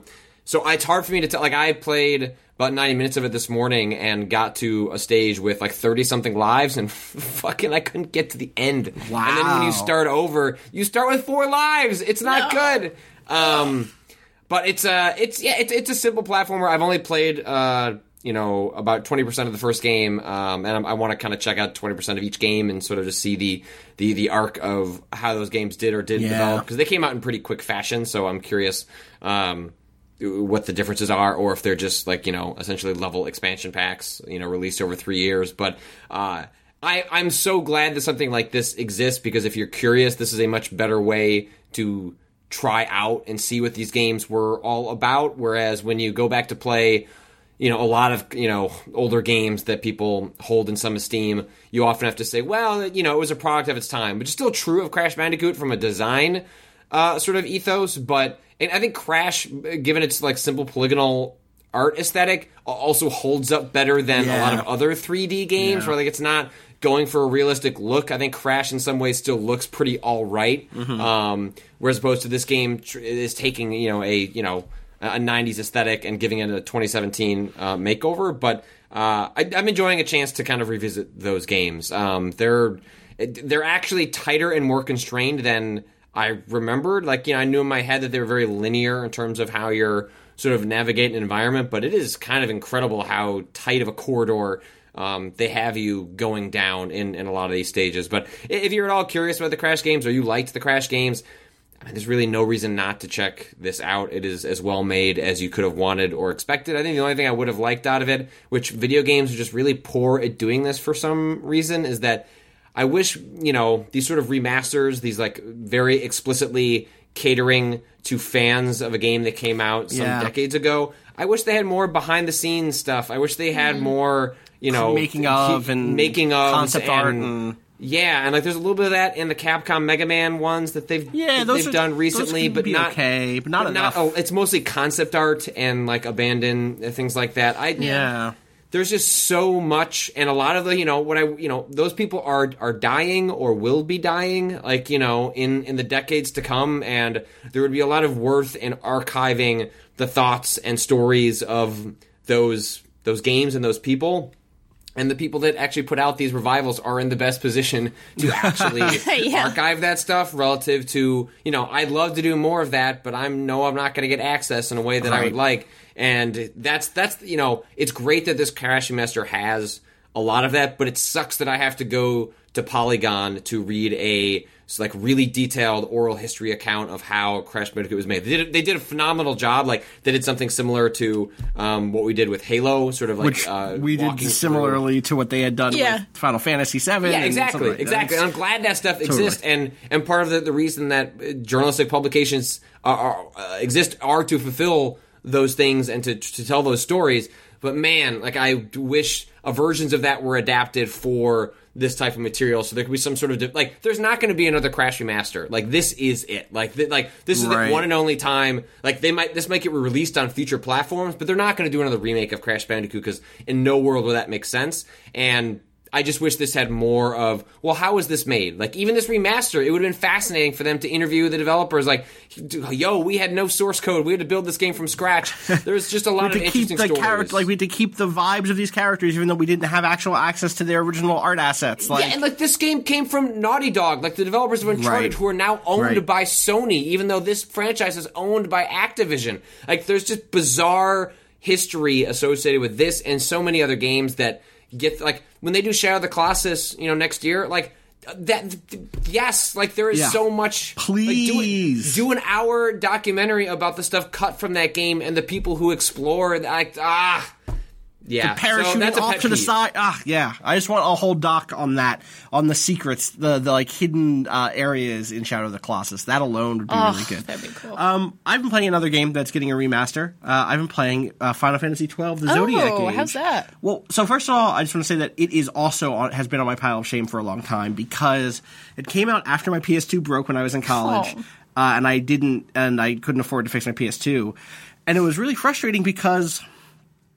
so it's hard for me to tell. Like, I played about ninety minutes of it this morning and got to a stage with like thirty-something lives, and fucking I couldn't get to the end. Wow. And then when you start over, you start with four lives. It's not No. good. Um, but it's, uh, it's yeah, it's, it's a simple platformer. I've only played, uh, you know, about twenty percent of the first game, um, and I'm, I want to kind of check out twenty percent of each game and sort of just see the, the, the arc of how those games did or didn't Yeah. develop, because they came out in pretty quick fashion, so I'm curious um, what the differences are, or if they're just, like, you know, essentially level expansion packs, you know, released over three years. But uh, I, I'm so glad that something like this exists, because if you're curious, this is a much better way to try out and see what these games were all about, whereas when you go back to play, you know, a lot of, you know, older games that people hold in some esteem, you often have to say, well, you know, it was a product of its time, which is still true of Crash Bandicoot from a design uh, sort of ethos. But and I think Crash, given its like simple polygonal art aesthetic, also holds up better than Yeah. a lot of other three D games, Yeah. where like it's not going for a realistic look. I think Crash in some ways still looks pretty all right, Mm-hmm. um, whereas opposed to this game tr- is taking, you know, a you know. a nineties aesthetic and giving it a twenty seventeen uh, makeover, but uh, I, I'm enjoying a chance to kind of revisit those games. Um, they're they're actually tighter and more constrained than I remembered. Like, you know, I knew in my head that they were very linear in terms of how you're sort of navigating an environment, but it is kind of incredible how tight of a corridor um, they have you going down in, in a lot of these stages. But if you're at all curious about the Crash games, or you liked the Crash games, I mean, there's really no reason not to check this out. It is as well made as you could have wanted or expected. I think the only thing I would have liked out of it, which video games are just really poor at doing this for some reason, is that I wish, you know, these sort of remasters, these like very explicitly catering to fans of a game that came out some Yeah. decades ago, I wish they had more behind the scenes stuff. I wish they had more, you know, Making of and making of concept art and- yeah, and like there's a little bit of that in the Capcom Mega Man ones that they've Yeah, that those they've are- done those recently, can but be not okay, but not enough. oh, it's mostly concept art and like abandoned things like that. I Yeah. There's just so much, and a lot of the, you know, what I, you know, those people are are dying or will be dying, like, you know, in in the decades to come, and there would be a lot of worth in archiving the thoughts and stories of those those games and those people. And the people that actually put out these revivals are in the best position to actually Yeah. archive that stuff relative to, you know, I'd love to do more of that, but I know I'm not going to get access in a way that I would Right. like. And that's, that's you know, it's great that this Crash Remaster has a lot of that, but it sucks that I have to go to Polygon to read a like really detailed oral history account of how Crash Bandicoot was made. They did, they did a phenomenal job. Like, they did something similar to um, what we did with Halo, sort of like Which uh, we did walking similarly to what they had done Yeah. with Final Fantasy seven. yeah, and exactly, something like that. exactly. And I'm glad that stuff Totally. exists, and and part of the, the reason that uh, journalistic publications are, are, uh, exist are to fulfill those things and to to tell those stories. But man, like, I wish uh, versions of that were adapted for this type of material, so there could be some sort of di- like. There's not going to be another Crash remaster. Like, this is it. Like, th- like this is Right. the one and only time. Like, they might this might get released on future platforms, but they're not going to do another remake of Crash Bandicoot, because in no world will that make sense. And I just wish this had more of, well, how was this made? Like, even this remaster, it would have been fascinating for them to interview the developers. Like, yo, we had no source code. We had to build this game from scratch. There's just a lot of We had to keep interesting the stories. character, like we had to keep the vibes of these characters, even though we didn't have actual access to their original art assets. Like, yeah, and like this game came from Naughty Dog, like the developers of Uncharted, Right. who are now owned Right. by Sony, even though this franchise is owned by Activision. Like, there's just bizarre history associated with this and so many other games that get, like, when they do Shadow of the Colossus, you know, next year, like, that, yes, like, there is Yeah. so much. Please. Like, do, do an hour documentary about the stuff cut from that game and the people who explore, like, ah. Yeah, parachuting so that's a off pet to the peeve. side. Ah, yeah. I just want a whole doc on that, on the secrets, the the like hidden uh, areas in Shadow of the Colossus. That alone would be Oh, really good. that'd be cool. Um, I've been playing another game that's getting a remaster. Uh, I've been playing uh, Final Fantasy twelve: The Zodiac Oh, Age. how's that? Well, so first of all, I just want to say that it is also on, has been on my pile of shame for a long time, because it came out after my P S two broke when I was in college, Oh. uh, and I didn't, and I couldn't afford to fix my P S two, and it was really frustrating because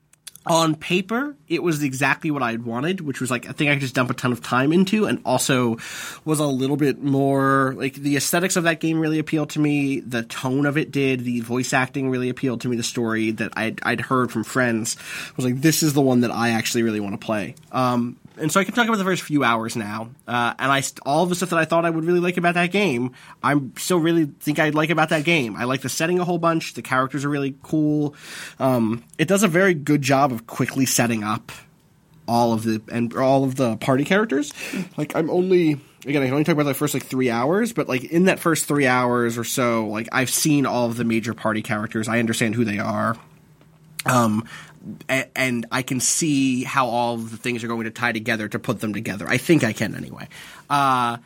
On paper, it was exactly what I had wanted, which was like a thing I could just dump a ton of time into, and also was a little bit more like the aesthetics of that game really appealed to me. The tone of it did. The voice acting really appealed to me. The story that I'd, I'd heard from friends was like, this is the one that I actually really want to play. Um, and so I can talk about the first few hours now, uh, and I all the stuff that I thought I would really like about that game, I still really think I'd like about that game. I like the setting a whole bunch. The characters are really cool. Um, it does a very good job of quickly setting up all of the and all of the party characters. Like I'm only again I can only talk about the first like three hours, but like in that first three hours or so, like I've seen all of the major party characters. I understand who they are. Um, and, and I can see how all of the things are going to tie together to put them together. I think I can anyway. Uh,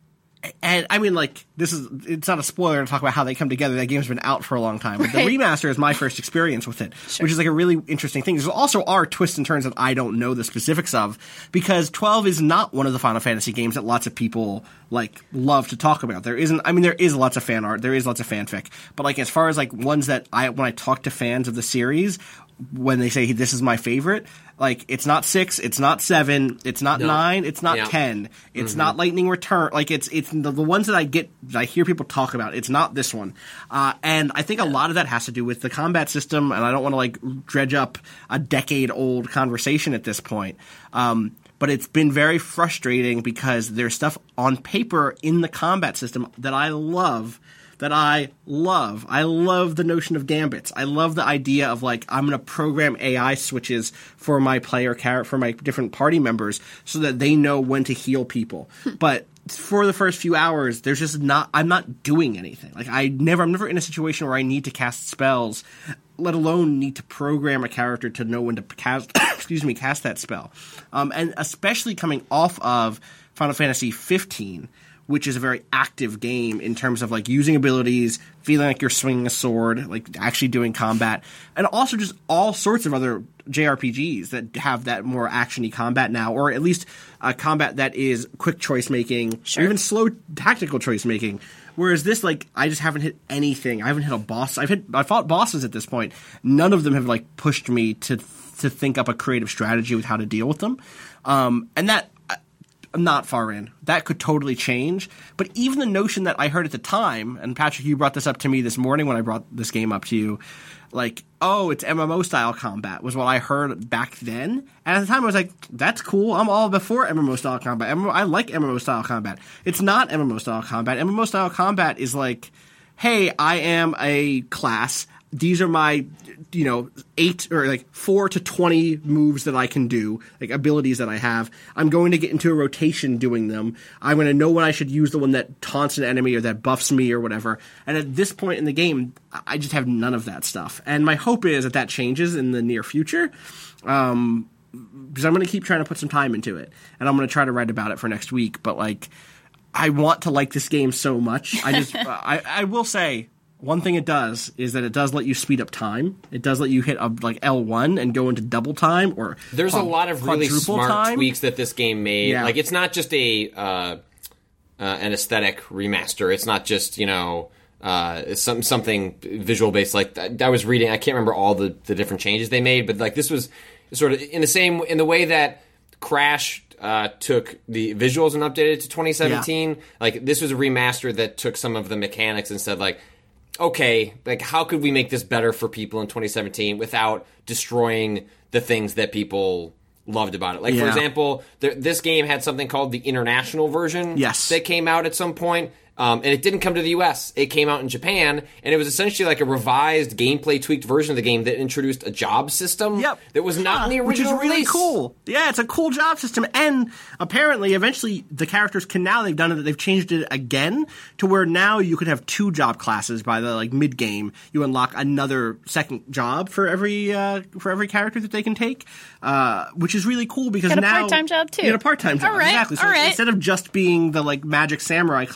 and I mean, like, this is, it's not a spoiler to talk about how they come together. That game's been out for a long time. But the remaster is my first experience with it, sure. which is like a really interesting thing. There also are twists and turns that I don't know the specifics of, because twelve is not one of the Final Fantasy games that lots of people, like, love to talk about. There isn't, I mean, there is lots of fan art, there is lots of fanfic. But, like, as far as, like, ones that I, when I talk to fans of the series, when they say this is my favorite, like it's not six, it's not seven, it's not no. nine, it's not yeah. ten, it's mm-hmm. not Lightning Return. Like it's it's the, the ones that I get, that I hear people talk about. It's not this one, uh, and I think a lot of that has to do with the combat system. And I don't want to like dredge up a decade old conversation at this point. Um, But it's been very frustrating because there's stuff on paper in the combat system that I love. That I love. I love the notion of gambits. I love the idea of like I'm going to program A I switches for my player character, for my different party members, so that they know when to heal people. But for the first few hours, there's just not. I'm not doing anything. Like I never. I'm never in a situation where I need to cast spells, let alone need to program a character to know when to cast. excuse me, cast that spell. Um, and especially coming off of Final Fantasy fifteen. Which is a very active game in terms of like using abilities, feeling like you're swinging a sword, like actually doing combat, and also just all sorts of other J R P Gs that have that more actiony combat now, or at least a combat that is quick choice making, sure. or even slow tactical choice making. Whereas this, like, I just haven't hit anything. I haven't hit a boss. I've hit, I fought bosses at this point. None of them have like pushed me to to think up a creative strategy with how to deal with them, um, and that. I'm not far in. That could totally change. But even the notion that I heard at the time, and Patrick, you brought this up to me this morning when I brought this game up to you, like, oh, it's M M O-style combat, was what I heard back then. And at the time, I was like, that's cool. I'm all before M M O-style combat. M M O, I like M M O-style combat. It's not M M O-style combat. M M O-style combat is like, hey, I am a class. These are my, you know, eight or like four to twenty moves that I can do, like abilities that I have. I'm going to get into a rotation doing them. I'm going to know when I should use the one that taunts an enemy or that buffs me or whatever. And at this point in the game, I just have none of that stuff. And my hope is that that changes in the near future. Um, because I'm going to keep trying to put some time into it. And I'm going to try to write about it for next week. But like, I want to like this game so much. I just, I, I will say, one thing it does is that it does let you speed up time. It does let you hit a, like L one and go into double time or there's quad, a lot of really smart time. tweaks that this game made. Yeah. Like it's not just a uh, uh, an aesthetic remaster. It's not just you know uh, some something visual based. Like I was reading, I can't remember all the, the different changes they made, but like this was sort of in the same in the way that Crash. Uh, took the visuals and updated to twenty seventeen. Yeah. Like this was a remaster that took some of the mechanics and said like. Okay, like how could we make this better for people in twenty seventeen without destroying the things that people loved about it? Like, yeah. for example, th- this game had something called the international version yes. that came out at some point. Um, and it didn't come to the U S. It came out in Japan, and it was essentially like a revised gameplay tweaked version of the game that introduced a job system yep. that was not huh, in the original Which is really release. cool. Yeah, it's a cool job system, and apparently, eventually, the characters can now, they've done it, they've changed it again to where now you could have two job classes by the like mid-game. You unlock another second job for every uh, for every character that they can take, uh, which is really cool because got now... a part-time job, too. You get a part-time job, all right, exactly. So all right. instead of just being the like magic samurai class...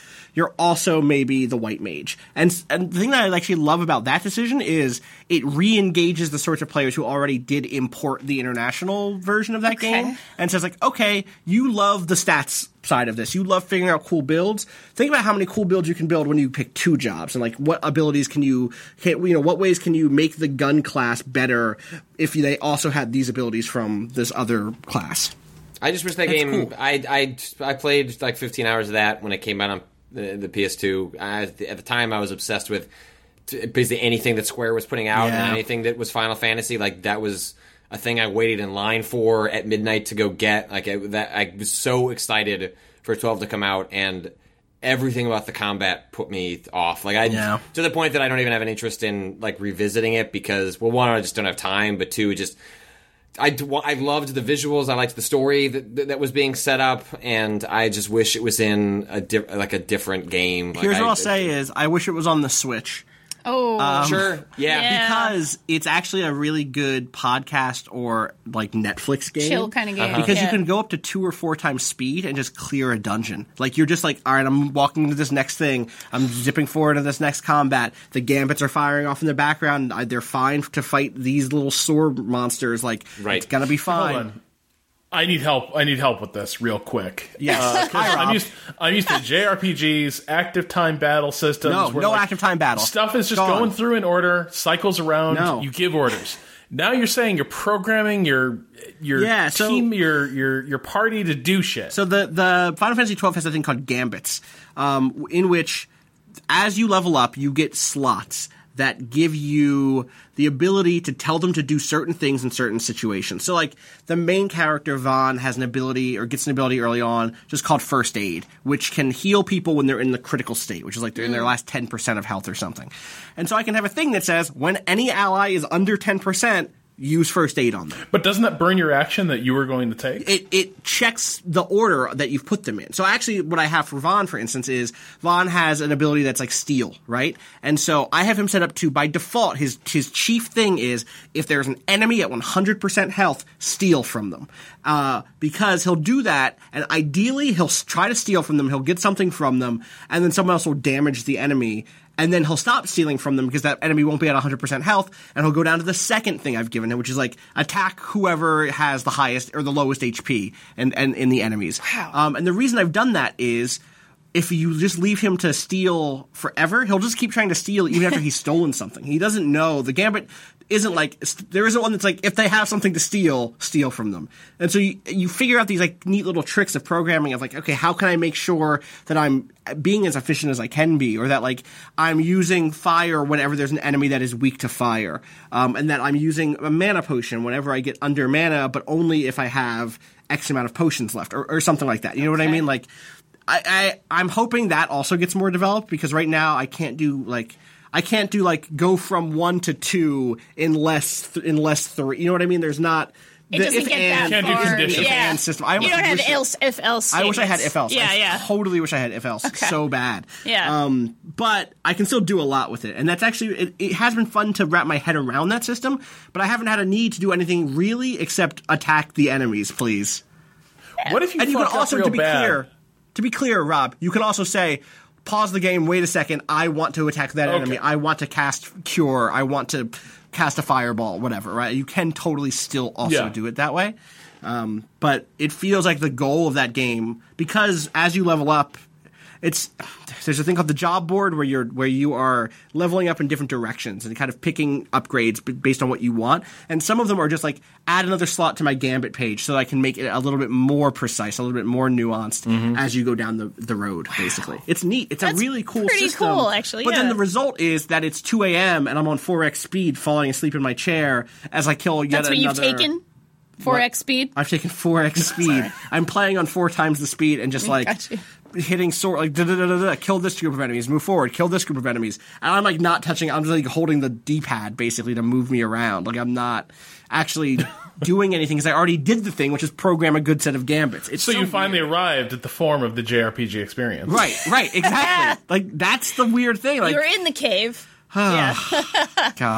you're also maybe the white mage. And, and the thing that I actually love about that decision is it re-engages the sorts of players who already did import the international version of that Okay. game and says like, okay, you love the stats side of this. You love figuring out cool builds. Think about how many cool builds you can build when you pick two jobs, and like what abilities can you, can, you know, what ways can you make the gun class better if they also had these abilities from this other class. I just wish that That's game. cool. I, I I played like fifteen hours of that when it came out on the, the P S two. I, at the time, I was obsessed with t- basically anything that Square was putting out Yeah. and anything that was Final Fantasy. Like that was a thing I waited in line for at midnight to go get. Like I, that, I was so excited for twelve to come out, and everything about the combat put me off. Like I Yeah. to the point that I don't even have an interest in like revisiting it because, well, one, I just don't have time, but two, it just. I, I loved the visuals. I liked the story that that was being set up, and I just wish it was in a di- like a different game. Like Here's I, what I'll say is I wish it was on the Switch. Oh, Sure, yeah. Yeah. Because it's actually a really good podcast or like Netflix game. Chill kinda game, Because you yeah. can go up to two or four times speed and just clear a dungeon. Like you're just like, all right, I'm walking into this next thing. I'm zipping forward to this next combat. The gambits are firing off in the background. I- They're fine to fight these little sword monsters. Like Right. it's gonna be fine. Hold on. I need help. I need help with this real quick. Yes. Uh, 'cause Hi, Rob. I'm used. I'm used to J R P Gs, active time battle systems. No, where, no like, active time battle. Stuff is just Gone. going through in order, cycles around. No. You give orders. Now you're saying you're programming your your Yeah, so- team, your your your party to do shit. So the the Final Fantasy twelve has a thing called gambits, um, in which as you level up, you get slots that give you the ability to tell them to do certain things in certain situations. So like the main character, Vaughn, has an ability or gets an ability early on just called First Aid, which can heal people when they're in the critical state, which is like they're in their last ten percent of health or something. And so I can have a thing that says when any ally is under ten percent, use First Aid on them. but doesn't that burn your action that you were going to take? It, it checks the order that you've put them in. So actually what I have for Vaughn, for instance, is Vaughn has an ability that's like steal, right? And so I have him set up to, by default, his his chief thing is if there's an enemy at one hundred percent health, steal from them. Uh, because he'll do that, and ideally he'll s- try to steal from them, he'll get something from them, and then someone else will damage the enemy. And then he'll stop stealing from them because that enemy won't be at one hundred percent health, and he'll go down to the second thing I've given him, which is like attack whoever has the highest or the lowest H P and, and in the enemies. Wow. Um, and the reason I've done that is if you just leave him to steal forever, he'll just keep trying to steal even after he's stolen something. He doesn't know. The Gambit isn't like, there isn't one that's like, if they have something to steal, steal from them. And so you, you figure out these like neat little tricks of programming of like, okay, how can I make sure that I'm being as efficient as I can be, or that like I'm using fire whenever there's an enemy that is weak to fire, um, and that I'm using a mana potion whenever I get under mana, but only if I have X amount of potions left, or, or something like that. You know what I mean? Like, I, I I'm hoping that also gets more developed, because right now I can't do like I can't do like go from one to two in less th- in less three. You know what I mean? There's not. It the doesn't if get and, that Can't do far. conditions. if Yeah. and system. I You don't have wish- else, if else. I wish I had statements. if else. Yeah, I yeah. totally wish I had if else. Okay. So bad. Yeah. Um, but I can still do a lot with it, and that's actually it, it has been fun to wrap my head around that system. But I haven't had a need to do anything really except attack the enemies, please. What if you And you can fuck up also, real to be bad? clear, to be clear, Rob, you can also say, pause the game, wait a second, I want to attack that Okay. enemy, I want to cast Cure, I want to cast a Fireball, whatever, right? You can totally still also Yeah. do it that way. Um, but it feels like the goal of that game, because as you level up, it's there's a thing called the job board where you're where you are leveling up in different directions and kind of picking upgrades b- based on what you want. And some of them are just like add another slot to my Gambit page so that I can make it a little bit more precise, a little bit more nuanced as you go down the, the road. Basically, it's neat. It's That's a really cool pretty system. cool, actually, But then yeah. the result is that it's two a.m. and I'm on four x speed, falling asleep in my chair as I kill yet That's what another. you've taken? four x speed? I've taken four x speed. I'm playing on four times the speed and just like Gotcha. hitting sword, like da da da da da. Kill this group of enemies, move forward, kill this group of enemies, and I'm like not touching. I'm just like holding the D-pad basically to move me around. Like I'm not actually doing anything because I already did the thing, which is program a good set of gambits. It's So, so you finally weird. arrived at the form of the J R P G experience. right, right, exactly. Like that's the weird thing. Like You're in the cave. yeah. God.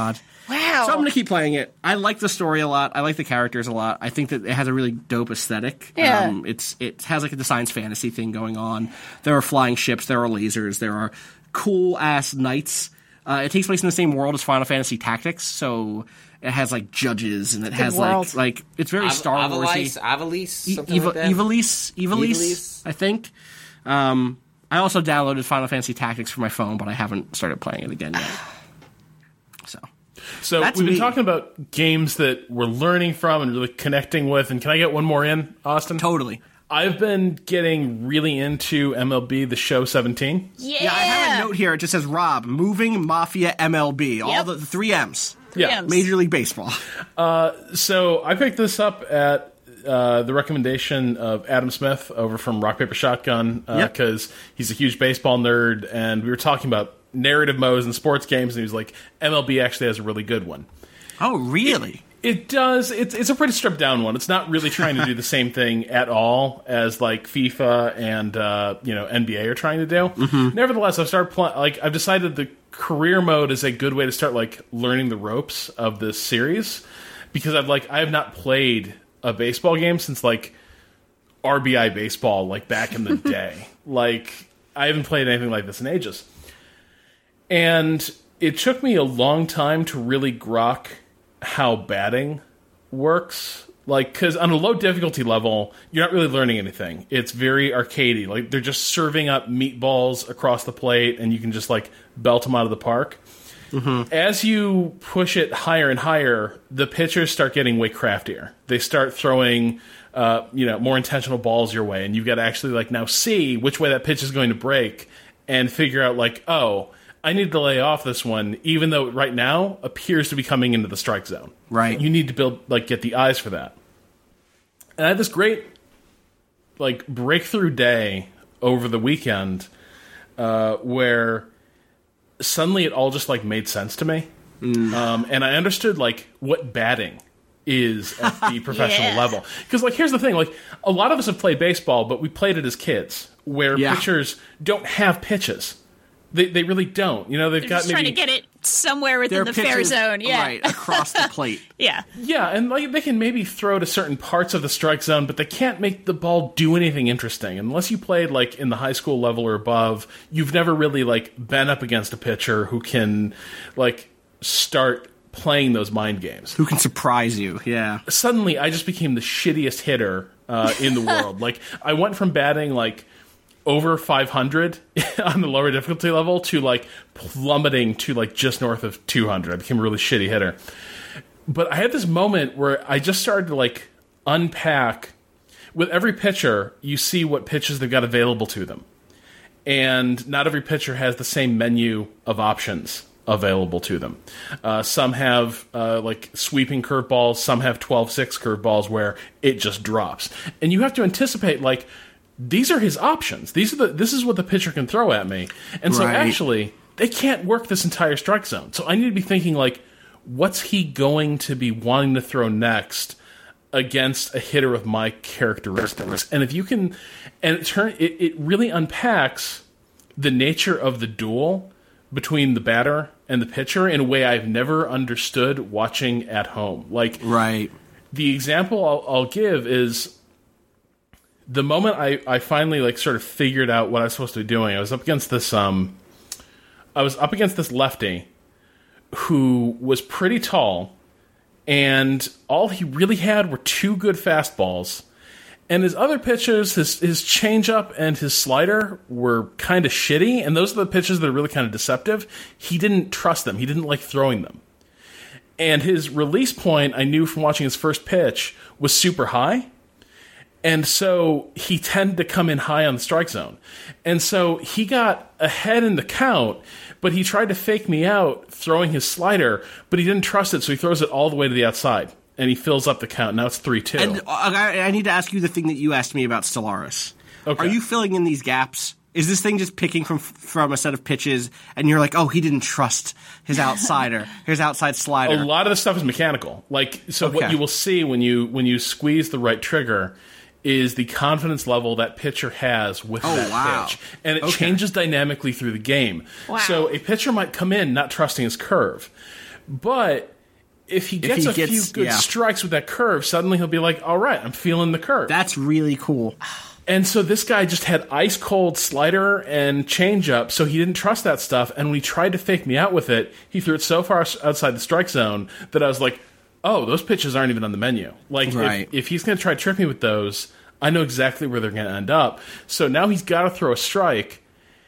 Wow. So I'm going to keep playing it. I like the story a lot. I like the characters a lot. I think that it has a really dope aesthetic. Yeah. Um, it's it has like the science fantasy thing going on. There are flying ships. There are lasers. There are cool ass knights. Uh, it takes place in the same world as Final Fantasy Tactics, so it has like judges and it has world. like like it's very Av- Star Warsy. Avalice, Avalice, E- something Eva- like that. Evilise, Evilise, Evilise. I think. Um, I also downloaded Final Fantasy Tactics for my phone, but I haven't started playing it again yet. So, So That's we've been me. talking about games that we're learning from and really connecting with. And can I get one more in, Austin? totally. I've been getting really into M L B The Show seventeen. Yeah. Yeah, I have a note here. It just says Rob, Moving Mafia M L B. All Yep. the, the three M's. Yeah. M's. Major League Baseball. So I picked this up at uh, the recommendation of Adam Smith over from Rock Paper Shotgun Yep. because he's a huge baseball nerd, and we were talking about narrative modes in sports games, and he was like, M L B actually has a really good one. Oh, really? It does. It's it's a pretty stripped down one. It's not really trying to do the same thing at all as like FIFA and uh, you know N B A are trying to do. Mm-hmm. Nevertheless, I've started pl- like I've decided the career mode is a good way to start like learning the ropes of this series because I've like I have not played a baseball game since like R B I baseball like back in the day. Like I haven't played anything like this in ages, and it took me a long time to really grok how batting works. Like, because on a low difficulty level, you're not really learning anything. It's very arcadey. Like, they're just serving up meatballs across the plate, and you can just, like, belt them out of the park. Mm-hmm. As you push it higher and higher, the pitchers start getting way craftier. They start throwing, uh, you know, more intentional balls your way, and you've got to actually, like, now see which way that pitch is going to break and figure out, like, oh, I need to lay off this one, even though right now appears to be coming into the strike zone. Right. You need to build, like, get the eyes for that. And I had this great, like, breakthrough day over the weekend uh, where suddenly it all just, like, made sense to me. Mm. Um, and I understood, like, what batting is at the professional Yeah. level. Because, like, here's the thing. Like, a lot of us have played baseball, but we played it as kids, where Yeah. pitchers don't have pitches. They they really don't. You know, they've They're got just maybe trying to get it somewhere within Their the fair pitches- zone. Yeah. Right, across the plate. Yeah. yeah, and like they can maybe throw to certain parts of the strike zone, but they can't make the ball do anything interesting unless you played like in the high school level or above. You've never really like been up against a pitcher who can like start playing those mind games. Who can surprise you? Yeah. Suddenly, I just became the shittiest hitter uh, in the world. Like I went from batting like over five hundred on the lower difficulty level to like plummeting to like just north of two hundred. I became a really shitty hitter. But I had this moment where I just started to like unpack. With every pitcher, you see what pitches they've got available to them. And not every pitcher has the same menu of options available to them. Uh, some have uh, like sweeping curveballs, some have twelve six curveballs where it just drops. And you have to anticipate like, these are his options. These are the. This is what the pitcher can throw at me. And so Right. actually, they can't work this entire strike zone. So I need to be thinking like, what's he going to be wanting to throw next against a hitter with my characteristics? And if you can, and it turn it, it really unpacks the nature of the duel between the batter and the pitcher in a way I've never understood watching at home. Like Right. the example I'll, I'll give is. The moment I, I finally like sort of figured out what I was supposed to be doing, I was up against this um I was up against this lefty who was pretty tall, and all he really had were two good fastballs. And his other pitches, his his changeup and his slider were kind of shitty, and those are the pitches that are really kind of deceptive. He didn't trust them. He didn't like throwing them. And his release point, I knew from watching his first pitch, was super high. And so he tended to come in high on the strike zone. And so he got ahead in the count, but he tried to fake me out throwing his slider, but he didn't trust it, so he throws it all the way to the outside. And he fills up the count. Now it's three two. And uh, I, I need to ask you the thing that you asked me about Stellaris. Okay. Are you filling in these gaps? Is this thing just picking from from a set of pitches, and you're like, oh, he didn't trust his outsider, his outside slider? A lot of the stuff is mechanical. Like, so what Okay. you will see when you when you squeeze the right trigger is the confidence level that pitcher has with Oh, that wow. pitch. And it Okay. changes dynamically through the game. Wow. So a pitcher might come in not trusting his curve. But if he gets he a gets- few good yeah. strikes with that curve, suddenly he'll be like, all right, I'm feeling the curve. That's really cool. And so this guy just had ice cold slider and changeup, so he didn't trust that stuff. And when he tried to fake me out with it, he threw it so far outside the strike zone that I was like, oh, those pitches aren't even on the menu. Like, Right. if, if he's going to try to trick me with those, I know exactly where they're going to end up. So now he's got to throw a strike.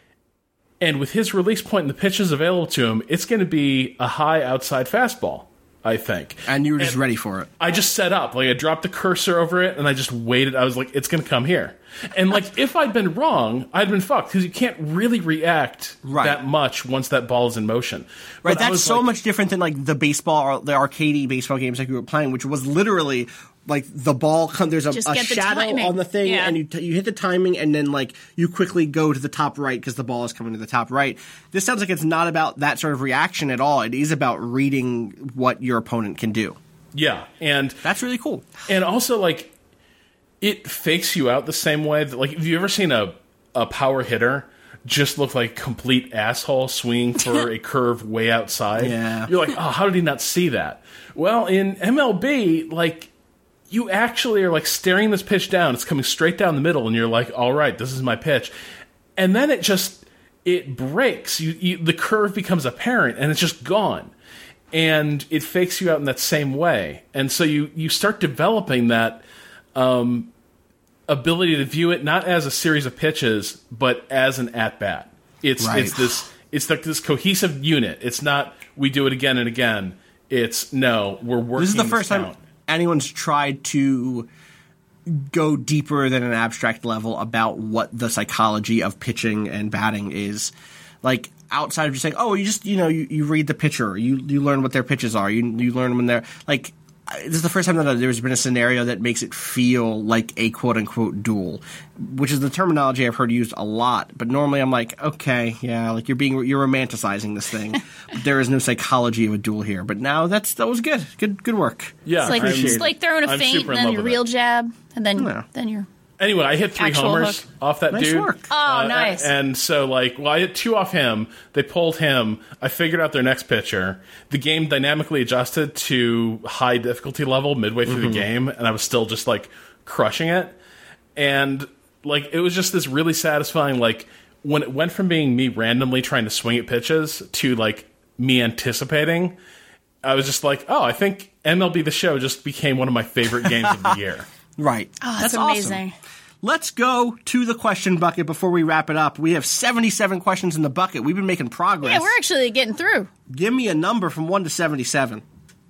And with his release point and the pitches available to him, it's going to be a high outside fastball, I think. And you were just And ready for it. I just set up. Like, I dropped the cursor over it, and I just waited. I was like, it's going to come here. And, like, if I'd been wrong, I'd been fucked, because you can't really react Right. that much once that ball is in motion. Right, But I that's was so like- much different than like the baseball or the arcadey baseball games like we were playing, which was literally like the ball come there's a, Just a get the shadow timing. on the thing, Yeah. and you t- you hit the timing, and then like you quickly go to the top right because the ball is coming to the top right. This sounds like it's not about that sort of reaction at all. It is about reading what your opponent can do. Yeah, and That's really cool. and also, like, it fakes you out the same way that, like, have you ever seen a, a power hitter just look like a complete asshole swinging for a curve way outside? Yeah. You're like, oh, how did he not see that? Well, in M L B, like, you actually are, like, staring this pitch down. It's coming straight down the middle, and you're like, all right, this is my pitch. And then it just, it breaks. You, you the curve becomes apparent, and it's just gone. And it fakes you out in that same way. And so you, you start developing that um, ability to view it not as a series of pitches, but as an at-bat. It's Right. it's this it's like this cohesive unit. It's not we do it again and again. It's no, we're working This is the first time count. anyone's tried to go deeper than an abstract level about what the psychology of pitching and batting is. Like, outside of just saying, oh, you just, you know, you, you read the pitcher, you you learn what their pitches are, you you learn when they're, like, this is the first time that there's been a scenario that makes it feel like a quote-unquote duel, which is the terminology I've heard used a lot. But normally I'm like, okay, yeah, like you're being you're romanticizing this thing. But there is no psychology of a duel here. But now that's that was good, good, good work. Yeah, It's like I'm- it's like throwing a I'm feint super and in then love your with real it. jab, and then Yeah. then you're Anyway, I hit three Actual homers hook. off that Nice dude. work. Oh, nice. And so, like, well, I hit two off him. They pulled him. I figured out their next pitcher. The game dynamically adjusted to high difficulty level midway through Mm-hmm. the game, and I was still just, like, crushing it. And, like, it was just this really satisfying, like, when it went from being me randomly trying to swing at pitches to, like, me anticipating, I was just like, oh, I think M L B The Show just became one of my favorite games of the year. Right. oh, that's, awesome. amazing. Let's go to the question bucket before we wrap it up. We have seventy-seven questions in the bucket. We've been making progress. Yeah, we're actually getting through. Give me a number from one to seventy-seven.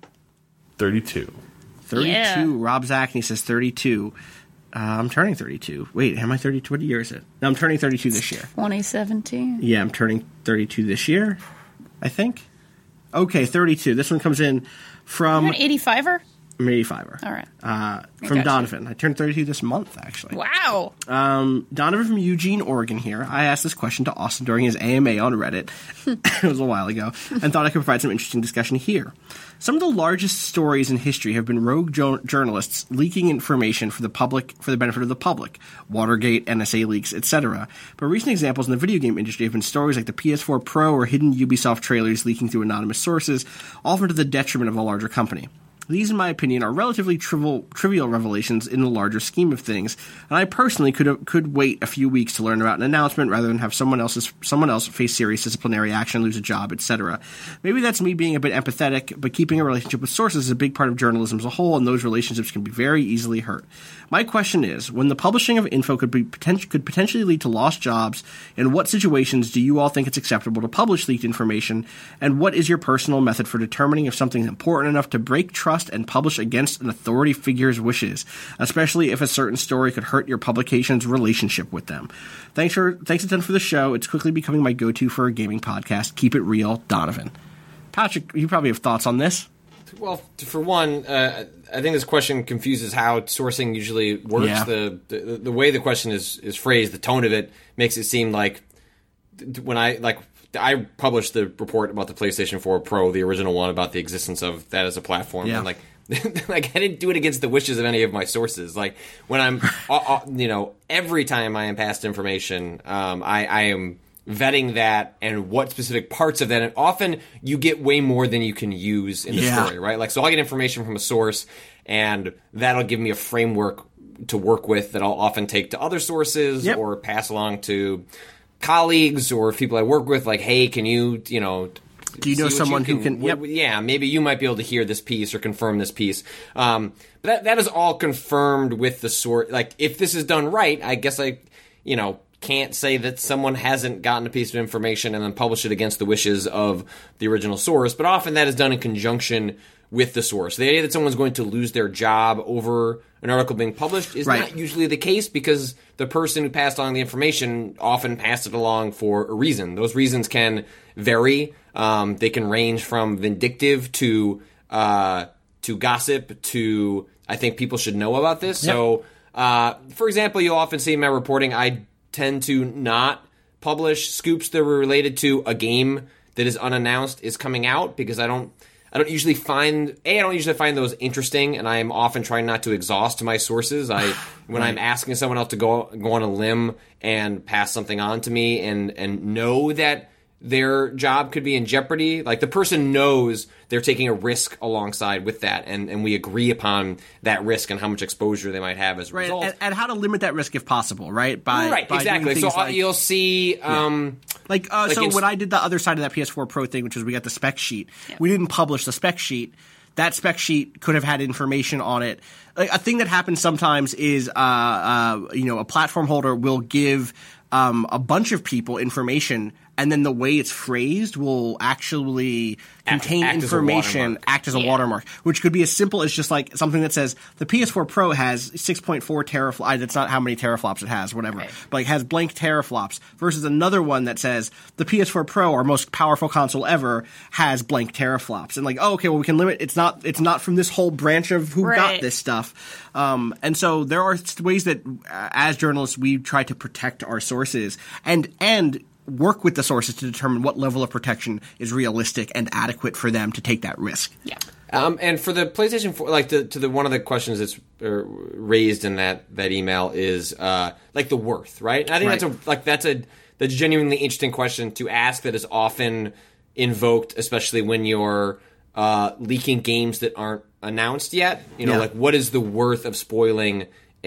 thirty-two. thirty-two. Yeah. Rob Zachney says thirty-two. Uh, I'm turning thirty-two. Wait, am I thirty-two? What year is it? No, I'm turning thirty-two this year. twenty seventeen. Yeah, I'm turning thirty-two this year, I think. Okay, thirty-two. This one comes in from... You're an eighty-fiver? I'm an eighty-fiver. All right. Uh, I from gotcha. Donovan. I turned thirty-two this month, actually. Wow. Um, Donovan from Eugene, Oregon here. I asked this question to Austin during his A M A on Reddit. It was a while ago. And thought I could provide some interesting discussion here. Some of the largest stories in history have been rogue jo- journalists leaking information for the public, for the benefit of the public. Watergate, N S A leaks, et cetera. But recent examples in the video game industry have been stories like the P S four Pro or hidden Ubisoft trailers leaking through anonymous sources, often to the detriment of a larger company. These, in my opinion, are relatively trivial, trivial revelations in the larger scheme of things, and I personally could have, could wait a few weeks to learn about an announcement rather than have someone else's someone else face serious disciplinary action, lose a job, et cetera. Maybe that's me being a bit empathetic, but keeping a relationship with sources is a big part of journalism as a whole, and those relationships can be very easily hurt. My question is, when the publishing of info could be poten- could potentially lead to lost jobs, in what situations do you all think it's acceptable to publish leaked information, and what is your personal method for determining if something is important enough to break trust and publish against an authority figure's wishes, especially if a certain story could hurt your publication's relationship with them? Thanks for thanks a ton for the show. It's quickly becoming my go-to for a gaming podcast. Keep it real, Donovan. Patrick, you probably have thoughts on this. Well, for one, uh, I think this question confuses how sourcing usually works. Yeah. The, the the way the question is, is phrased, the tone of it makes it seem like when I like I published the report about the PlayStation four Pro, the original one, about the existence of that as a platform, Yeah. and like like I didn't do it against the wishes of any of my sources. Like when I'm, uh, uh, you know, every time I am passed information, um, I, I am vetting that and what specific parts of that. And often you get way more than you can use in the Yeah. story, right? Like, so I'll get information from a source, and that'll give me a framework to work with that I'll often take to other sources Yep. or pass along to colleagues or people I work with. Like, hey, can you, you know, Do you know see what someone who can- w- yep. w- yeah, maybe you might be able to hear this piece or confirm this piece. Um, but that that is all confirmed with the source. Like, if this is done right, I guess I, you know, can't say that someone hasn't gotten a piece of information and then published it against the wishes of the original source. But often that is done in conjunction with the source. The idea that someone's going to lose their job over an article being published is Right. not usually the case, because the person who passed along the information often passed it along for a reason. Those reasons can vary. Um, they can range from vindictive to uh, to gossip to, I think people should know about this. So, uh, for example, you'll often see in my reporting, I tend to not publish scoops that were related to a game that is unannounced is coming out, because I don't I don't usually find a I don't usually find those interesting, and I am often trying not to exhaust my sources. I when I'm asking someone else to go go on a limb and pass something on to me and and know that their job could be in jeopardy, like the person knows they're taking a risk alongside with that, and, and we agree upon that risk and how much exposure they might have as a Right, result. and, and how to limit that risk if possible, right? By right, by doing exactly. So things uh, like- you'll see, um, Like, uh, Like so in- when I did the other side of that P S four Pro thing, which was we got the spec sheet, we didn't publish the spec sheet. That spec sheet could have had information on it. Like, a thing that happens sometimes is, uh, uh, you know, a platform holder will give um, a bunch of people information, and then the way it's phrased will actually contain act as a information, watermark. act as a Yeah. watermark, which could be as simple as just like something that says the P S four Pro has six point four teraflops. That's not how many teraflops it has, whatever. Right. But like has blank teraflops versus another one that says the P S four Pro, our most powerful console ever, has blank teraflops. And like, oh, okay, well we can limit. It's not. It's not from this whole branch of who got Right. this stuff. Um, and so there are ways that, uh, as journalists, we try to protect our sources and and. work with the sources to determine what level of protection is realistic and adequate for them to take that risk. Yeah. Um, and for the PlayStation four, like the, to the one of the questions that's uh, raised in that, that email is uh, like the worth, right? And I think Right. that's a like that's a that's a genuinely interesting question to ask that is often invoked, especially when you're uh, leaking games that aren't announced yet. You know, Yeah. like what is the worth of spoiling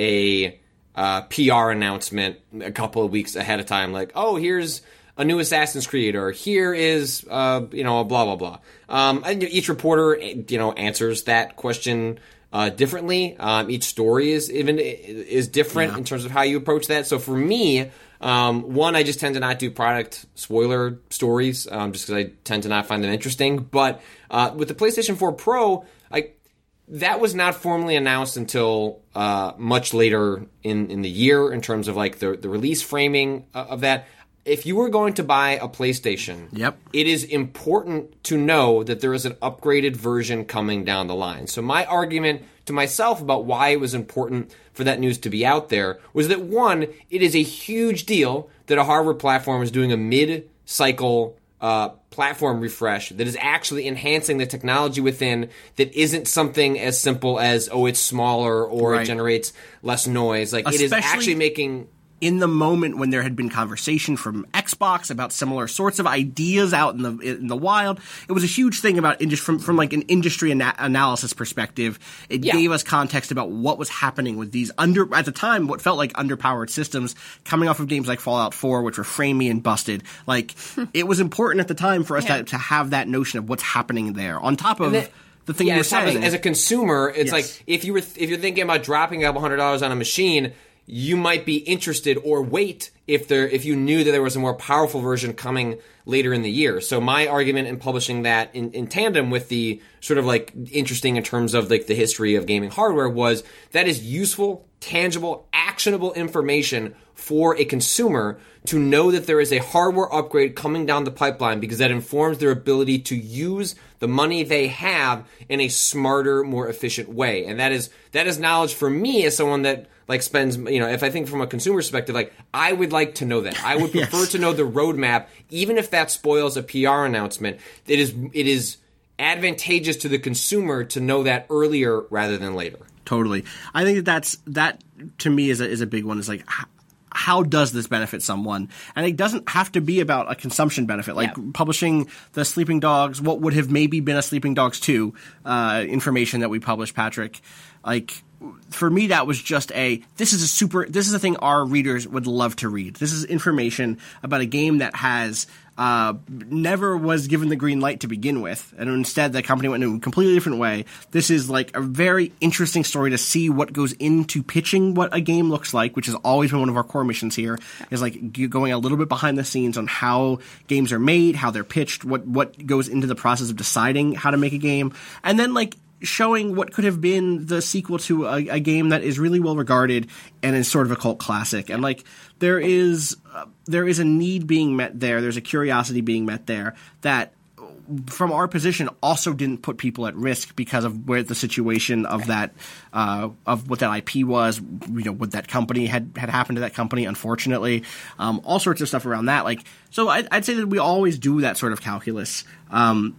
a uh, P R announcement a couple of weeks ahead of time? Like, oh, here's a new Assassin's Creed, or here is, uh, you know, blah, blah, blah. Um, and each reporter, you know, answers that question uh, differently. Um, each story is even is different Yeah. in terms of how you approach that. So for me, um, one, I just tend to not do product spoiler stories, um, just because I tend to not find them interesting. But uh, with the PlayStation four Pro, I that was not formally announced until uh, much later in, in the year in terms of like the, the release framing uh, of that. If you were going to buy a PlayStation, Yep. it is important to know that there is an upgraded version coming down the line. So my argument to myself about why it was important for that news to be out there was that, one, it is a huge deal that a hardware platform is doing a mid-cycle uh, platform refresh that is actually enhancing the technology within, that isn't something as simple as, oh, it's smaller or Right. it generates less noise. Like, it is Especially- actually making... in the moment when there had been conversation from Xbox about similar sorts of ideas out in the in the wild, it was a huge thing about indus- from from like an industry ana- analysis perspective. It Yeah. gave us context about what was happening with these under at the time what felt like underpowered systems coming off of games like Fallout four, which were framey and busted. Like it was important at the time for us Yeah. to, to have that notion of what's happening there on top of that- the thing yeah, you were it's not saying. like- as a consumer, it's Yes. like if you were if you're thinking about dropping a couple hundred dollars on a machine, you might be interested or wait if there if you knew that there was a more powerful version coming later in the year. So my argument in publishing that in, in tandem with the sort of like interesting in terms of like the history of gaming hardware was that is useful, tangible, actionable information for a consumer to know that there is a hardware upgrade coming down the pipeline, because that informs their ability to use the money they have in a smarter, more efficient way. And that is that is knowledge for me as someone that like spends, you know, if I think from a consumer perspective, like I would like to know that. I would prefer Yes. to know the roadmap, even if that spoils a P R announcement. It is it is advantageous to the consumer to know that earlier rather than later. Totally. I think that that's that to me is a, is a big one. Is like h- how does this benefit someone? And it doesn't have to be about a consumption benefit. Like yeah. publishing the Sleeping Dogs, what would have maybe been a Sleeping Dogs two uh, information that we published, Patrick. Like, for me, that was just a, this is a super, this is a thing our readers would love to read. This is information about a game that has uh, never was given the green light to begin with. And instead, the company went in a completely different way. This is like a very interesting story to see what goes into pitching what a game looks like, which has always been one of our core missions here, is like going a little bit behind the scenes on how games are made, how they're pitched, what, what goes into the process of deciding how to make a game. And then like, showing what could have been the sequel to a, a game that is really well regarded and is sort of a cult classic. And like there is uh, there is a need being met there. There's a curiosity being met there that, from our position, also didn't put people at risk because of where the situation of that uh, of what that I P was. You know, what that company had had happened to that company. Unfortunately, um, all sorts of stuff around that. Like, so I, I'd say that we always do that sort of calculus. Um,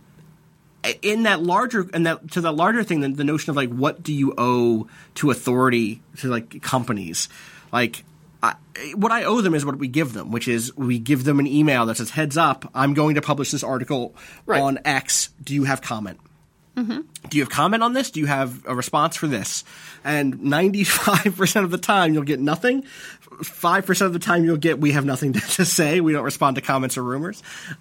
In that larger, and that to the larger thing, the, the notion of like, what do you owe to authority, to like companies? Like, I, what I owe them is what we give them, which is we give them an email that says, "Heads up, I'm going to publish this article right. on X. Do you have comment? Mm-hmm. Do you have comment on this? Do you have a response for this?" And ninety-five percent of the time, you'll get nothing. five percent of the time, you'll get, "We have nothing to, to say. We don't respond to comments or rumors,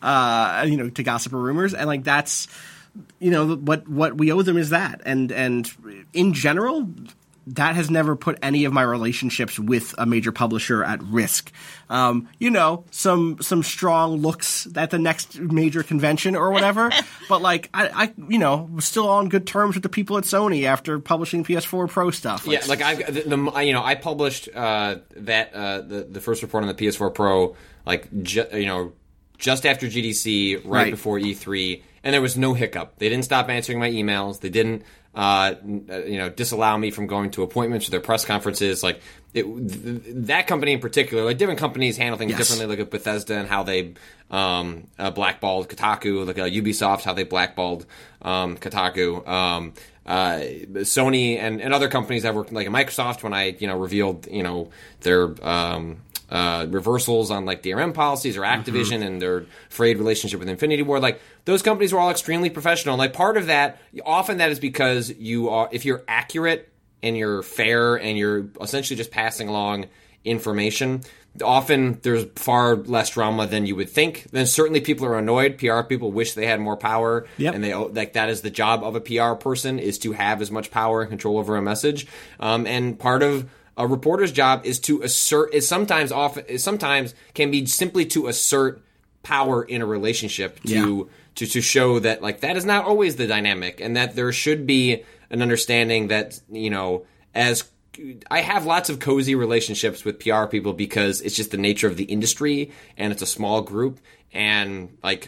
uh, you know, to gossip or rumors." And like that's. You know, what what we owe them is that. And and in general, that has never put any of my relationships with a major publisher at risk. Um, you know, some some strong looks at the next major convention or whatever. But like, I, I, you know, was still on good terms with the people at Sony after publishing P S four Pro stuff. Like, yeah, like I, the, the, you know, I published uh, that uh, the the first report on the P S four Pro, like ju- you know, just after G D C, right, right before E three. And there was no hiccup. They didn't stop answering my emails. They didn't, uh, you know, disallow me from going to appointments or their press conferences. Like it, th- that company in particular, like different companies handle things yes. differently. Look at Bethesda and how they um, uh, blackballed Kotaku. Look at Ubisoft, how they blackballed um, Kotaku. Um, uh, Sony and, and other companies I've worked like at Microsoft when I, you know, revealed, you know, their um, uh, reversals on like D R M policies or Activision mm-hmm. and their frayed relationship with Infinity Ward. Like those companies were all extremely professional. Like part of that, often that is because you are, if you're accurate and you're fair and you're essentially just passing along information, often there's far less drama than you would think. Then certainly people are annoyed. P R people wish they had more power, yep. and they like that is the job of a P R person, is to have as much power and control over a message. Um, and part of a reporter's job is to assert. Is sometimes often is sometimes can be simply to assert power in a relationship to yeah. to to show that like that is not always the dynamic, and that there should be an understanding that, you know, as I have lots of cozy relationships with P R people because it's just the nature of the industry and it's a small group. And like,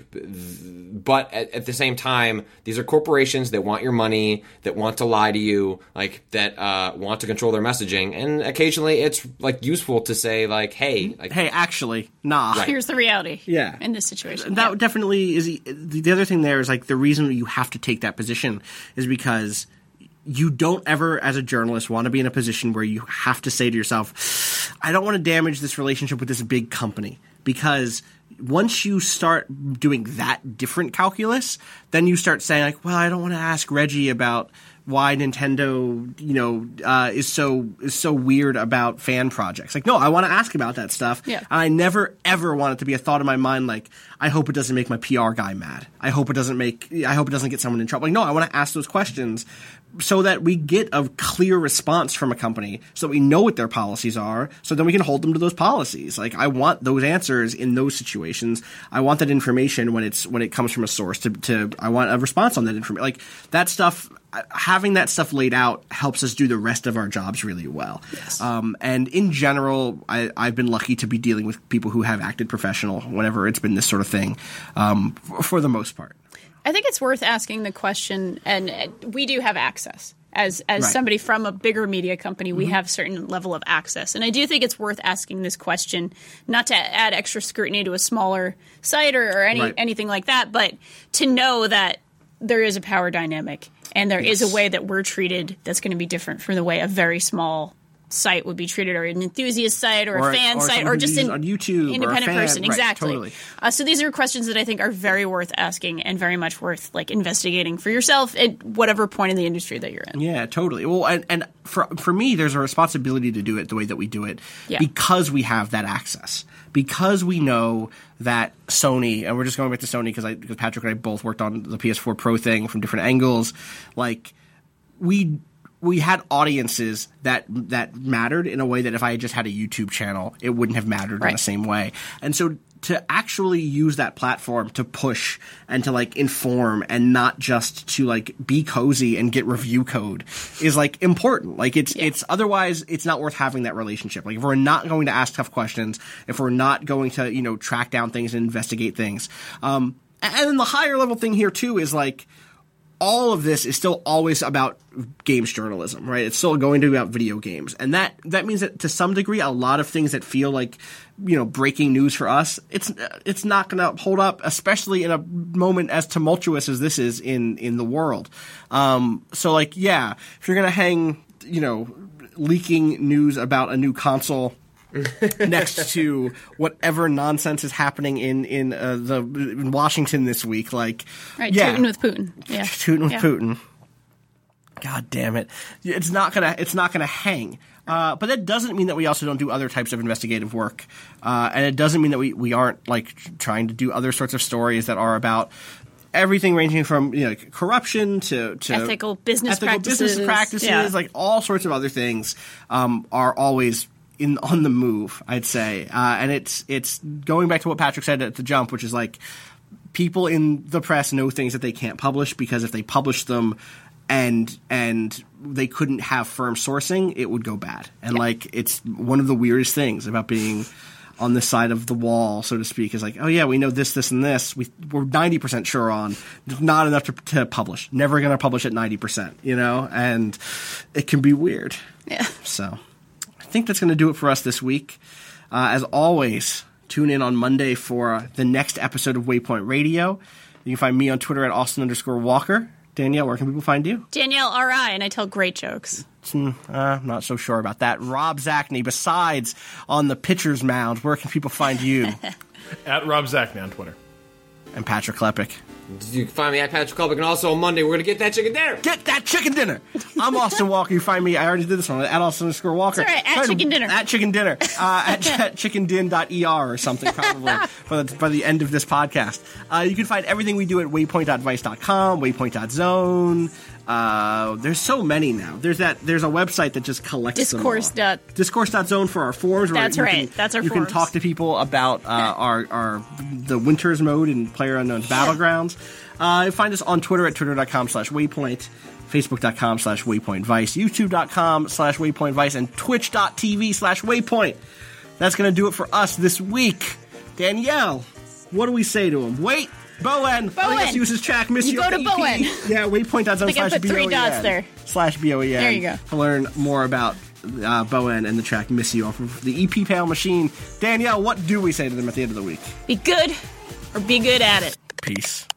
but at, at the same time, these are corporations that want your money, that want to lie to you, like that uh, want to control their messaging. And occasionally it's like useful to say like, hey, like, hey, actually, nah. Right. Here's the reality. Yeah. In this situation. That yeah. definitely is the, the other thing there is like the reason you have to take that position is because you don't ever, as a journalist, want to be in a position where you have to say to yourself, I don't want to damage this relationship with this big company. Because once you start doing that different calculus, then you start saying, like, well, I don't want to ask Reggie about why Nintendo, you know, uh, is so is so weird about fan projects. Like, no, I want to ask about that stuff. Yeah. And I never, ever want it to be a thought in my mind like, I hope it doesn't make my P R guy mad. I hope it doesn't make, I hope it doesn't get someone in trouble. Like, no, I want to ask those questions so that we get a clear response from a company, so that we know what their policies are, so then we can hold them to those policies. Like, I want those answers in those situations. I want that information when it's when it comes from a source to, to I want a response on that information. Like, that stuff, having that stuff laid out helps us do the rest of our jobs really well. Yes. Um, and in general, I, I've been lucky to be dealing with people who have acted professional whenever it's been this sort of thing, um, for, for the most part. I think it's worth asking the question, and we do have access. As as right. somebody from a bigger media company, we mm-hmm. have a certain level of access. And I do think it's worth asking this question, not to add extra scrutiny to a smaller site or, or any right. anything like that, but to know that there is a power dynamic and there yes. is a way that we're treated that's going to be different from the way a very small site would be treated, or an enthusiast site, or, Or- a fan or site, someone or who just uses an on YouTube or a independent fan. person. Right, Exactly. totally. Uh, so these are questions that I think are very worth asking and very much worth like investigating for yourself at whatever point in the industry that you're in. Yeah, totally. Well, and, and for for me, there's a responsibility to do it the way that we do it Yeah. because we have that access. Because we know that Sony, and we're just going back to Sony because I because Patrick and I both worked on the P S four Pro thing from different angles. Like we we had audiences that that mattered in a way that if I had just had a YouTube channel, it wouldn't have mattered in Right. the same way. And so to actually use that platform to push and to like inform and not just to like be cozy and get review code is like important. Like it's it's otherwise it's not worth having that relationship. Like if we're not going to ask tough questions, if we're not going to, you know, track down things and investigate things. Um and then the higher level thing here too is like all of this is still always about games journalism, right? It's still going to be about video games. And that, that means that to some degree, a lot of things that feel like, you know, breaking news for us, it's, it's not going to hold up, especially in a moment as tumultuous as this is in, in the world. Um, so like, yeah, if you're going to hang, you know, leaking news about a new console next to whatever nonsense is happening in in uh, the in Washington this week, like Right, yeah, tooting with Putin. Yeah. tooting with Yeah. Putin. God damn it! It's not gonna it's not gonna hang. Uh, but that doesn't mean that we also don't do other types of investigative work, uh, and it doesn't mean that we, we aren't like trying to do other sorts of stories that are about everything ranging from you know corruption to, to ethical business ethical practices. business practices, Yeah. like all sorts of other things um, are always in on the move. I'd say, uh, and it's it's going back to what Patrick said at the jump, which is like people in the press know things that they can't publish because if they publish them and and they couldn't have firm sourcing, it would go bad. And Yeah. like it's one of the weirdest things about being on this side of the wall, so to speak, is like, oh yeah, we know this, this, and this. We, we're ninety percent sure on. Not enough to, to publish. Never going to publish at ninety percent, you know? And it can be weird. Yeah. So I think that's going to do it for us this week. Uh, as always, tune in on Monday for the next episode of Waypoint Radio. You can find me on Twitter at Austin underscore Walker. Danielle, where can people find you? Danielle R I, and I tell great jokes. Hmm, uh, not so sure about that. Rob Zachney, besides on the pitcher's mound, where can people find you? At Rob Zachney on Twitter. And Patrick Klepek. You can find me at Patrick Klepek, and also on Monday we're going to get that chicken dinner. Get that chicken dinner! I'm Austin Walker. You find me, I already did this one, at Austin underscore Walker. It's all right, at Try to- chicken dinner. At chicken dinner. Uh, at, at chickendin dot e r or something, probably, by, the, by the end of this podcast. Uh, you can find everything we do at waypoint dot vice dot com, waypoint dot zone. Uh, there's so many now. There's that. There's a website that just collects Discourse them all. dot- Discourse dot zone for our forums. where That's you right. Can, That's our You forums. can talk to people about uh, our our the Winters mode in PlayerUnknown's Battlegrounds. Uh, find us on Twitter at twitter dot com slash waypoint, facebook dot com slash waypoint vice, youtube dot com slash waypoint vice, and twitch dot t v slash waypoint. That's going to do it for us this week. Danielle, what do we say to him? Wait. Bowen. Bowen. Let's use his track. Miss You go to E P. Bowen. Yeah, waypoint dot zone I think I slash put three B O E N. dots there. Slash B O E N. There you go. To learn more about uh, Bowen and the track Miss You off of the E P Pale Machine. Danielle, what do we say to them at the end of the week? Be good or be good at it. Peace.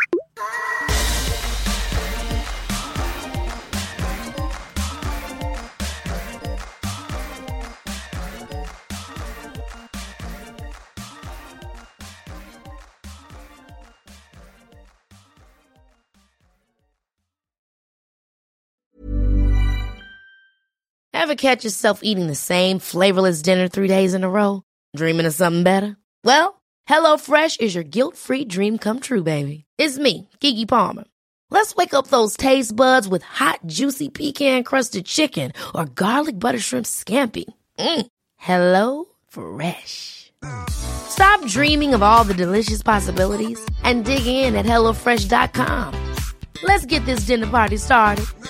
Ever catch yourself eating the same flavorless dinner three days in a row? Dreaming of something better? Well, HelloFresh is your guilt-free dream come true, baby. It's me, Keke Palmer. Let's wake up those taste buds with hot, juicy pecan-crusted chicken or garlic butter shrimp scampi. Mm. Hello Fresh. Stop dreaming of all the delicious possibilities and dig in at hello fresh dot com. Let's get this dinner party started.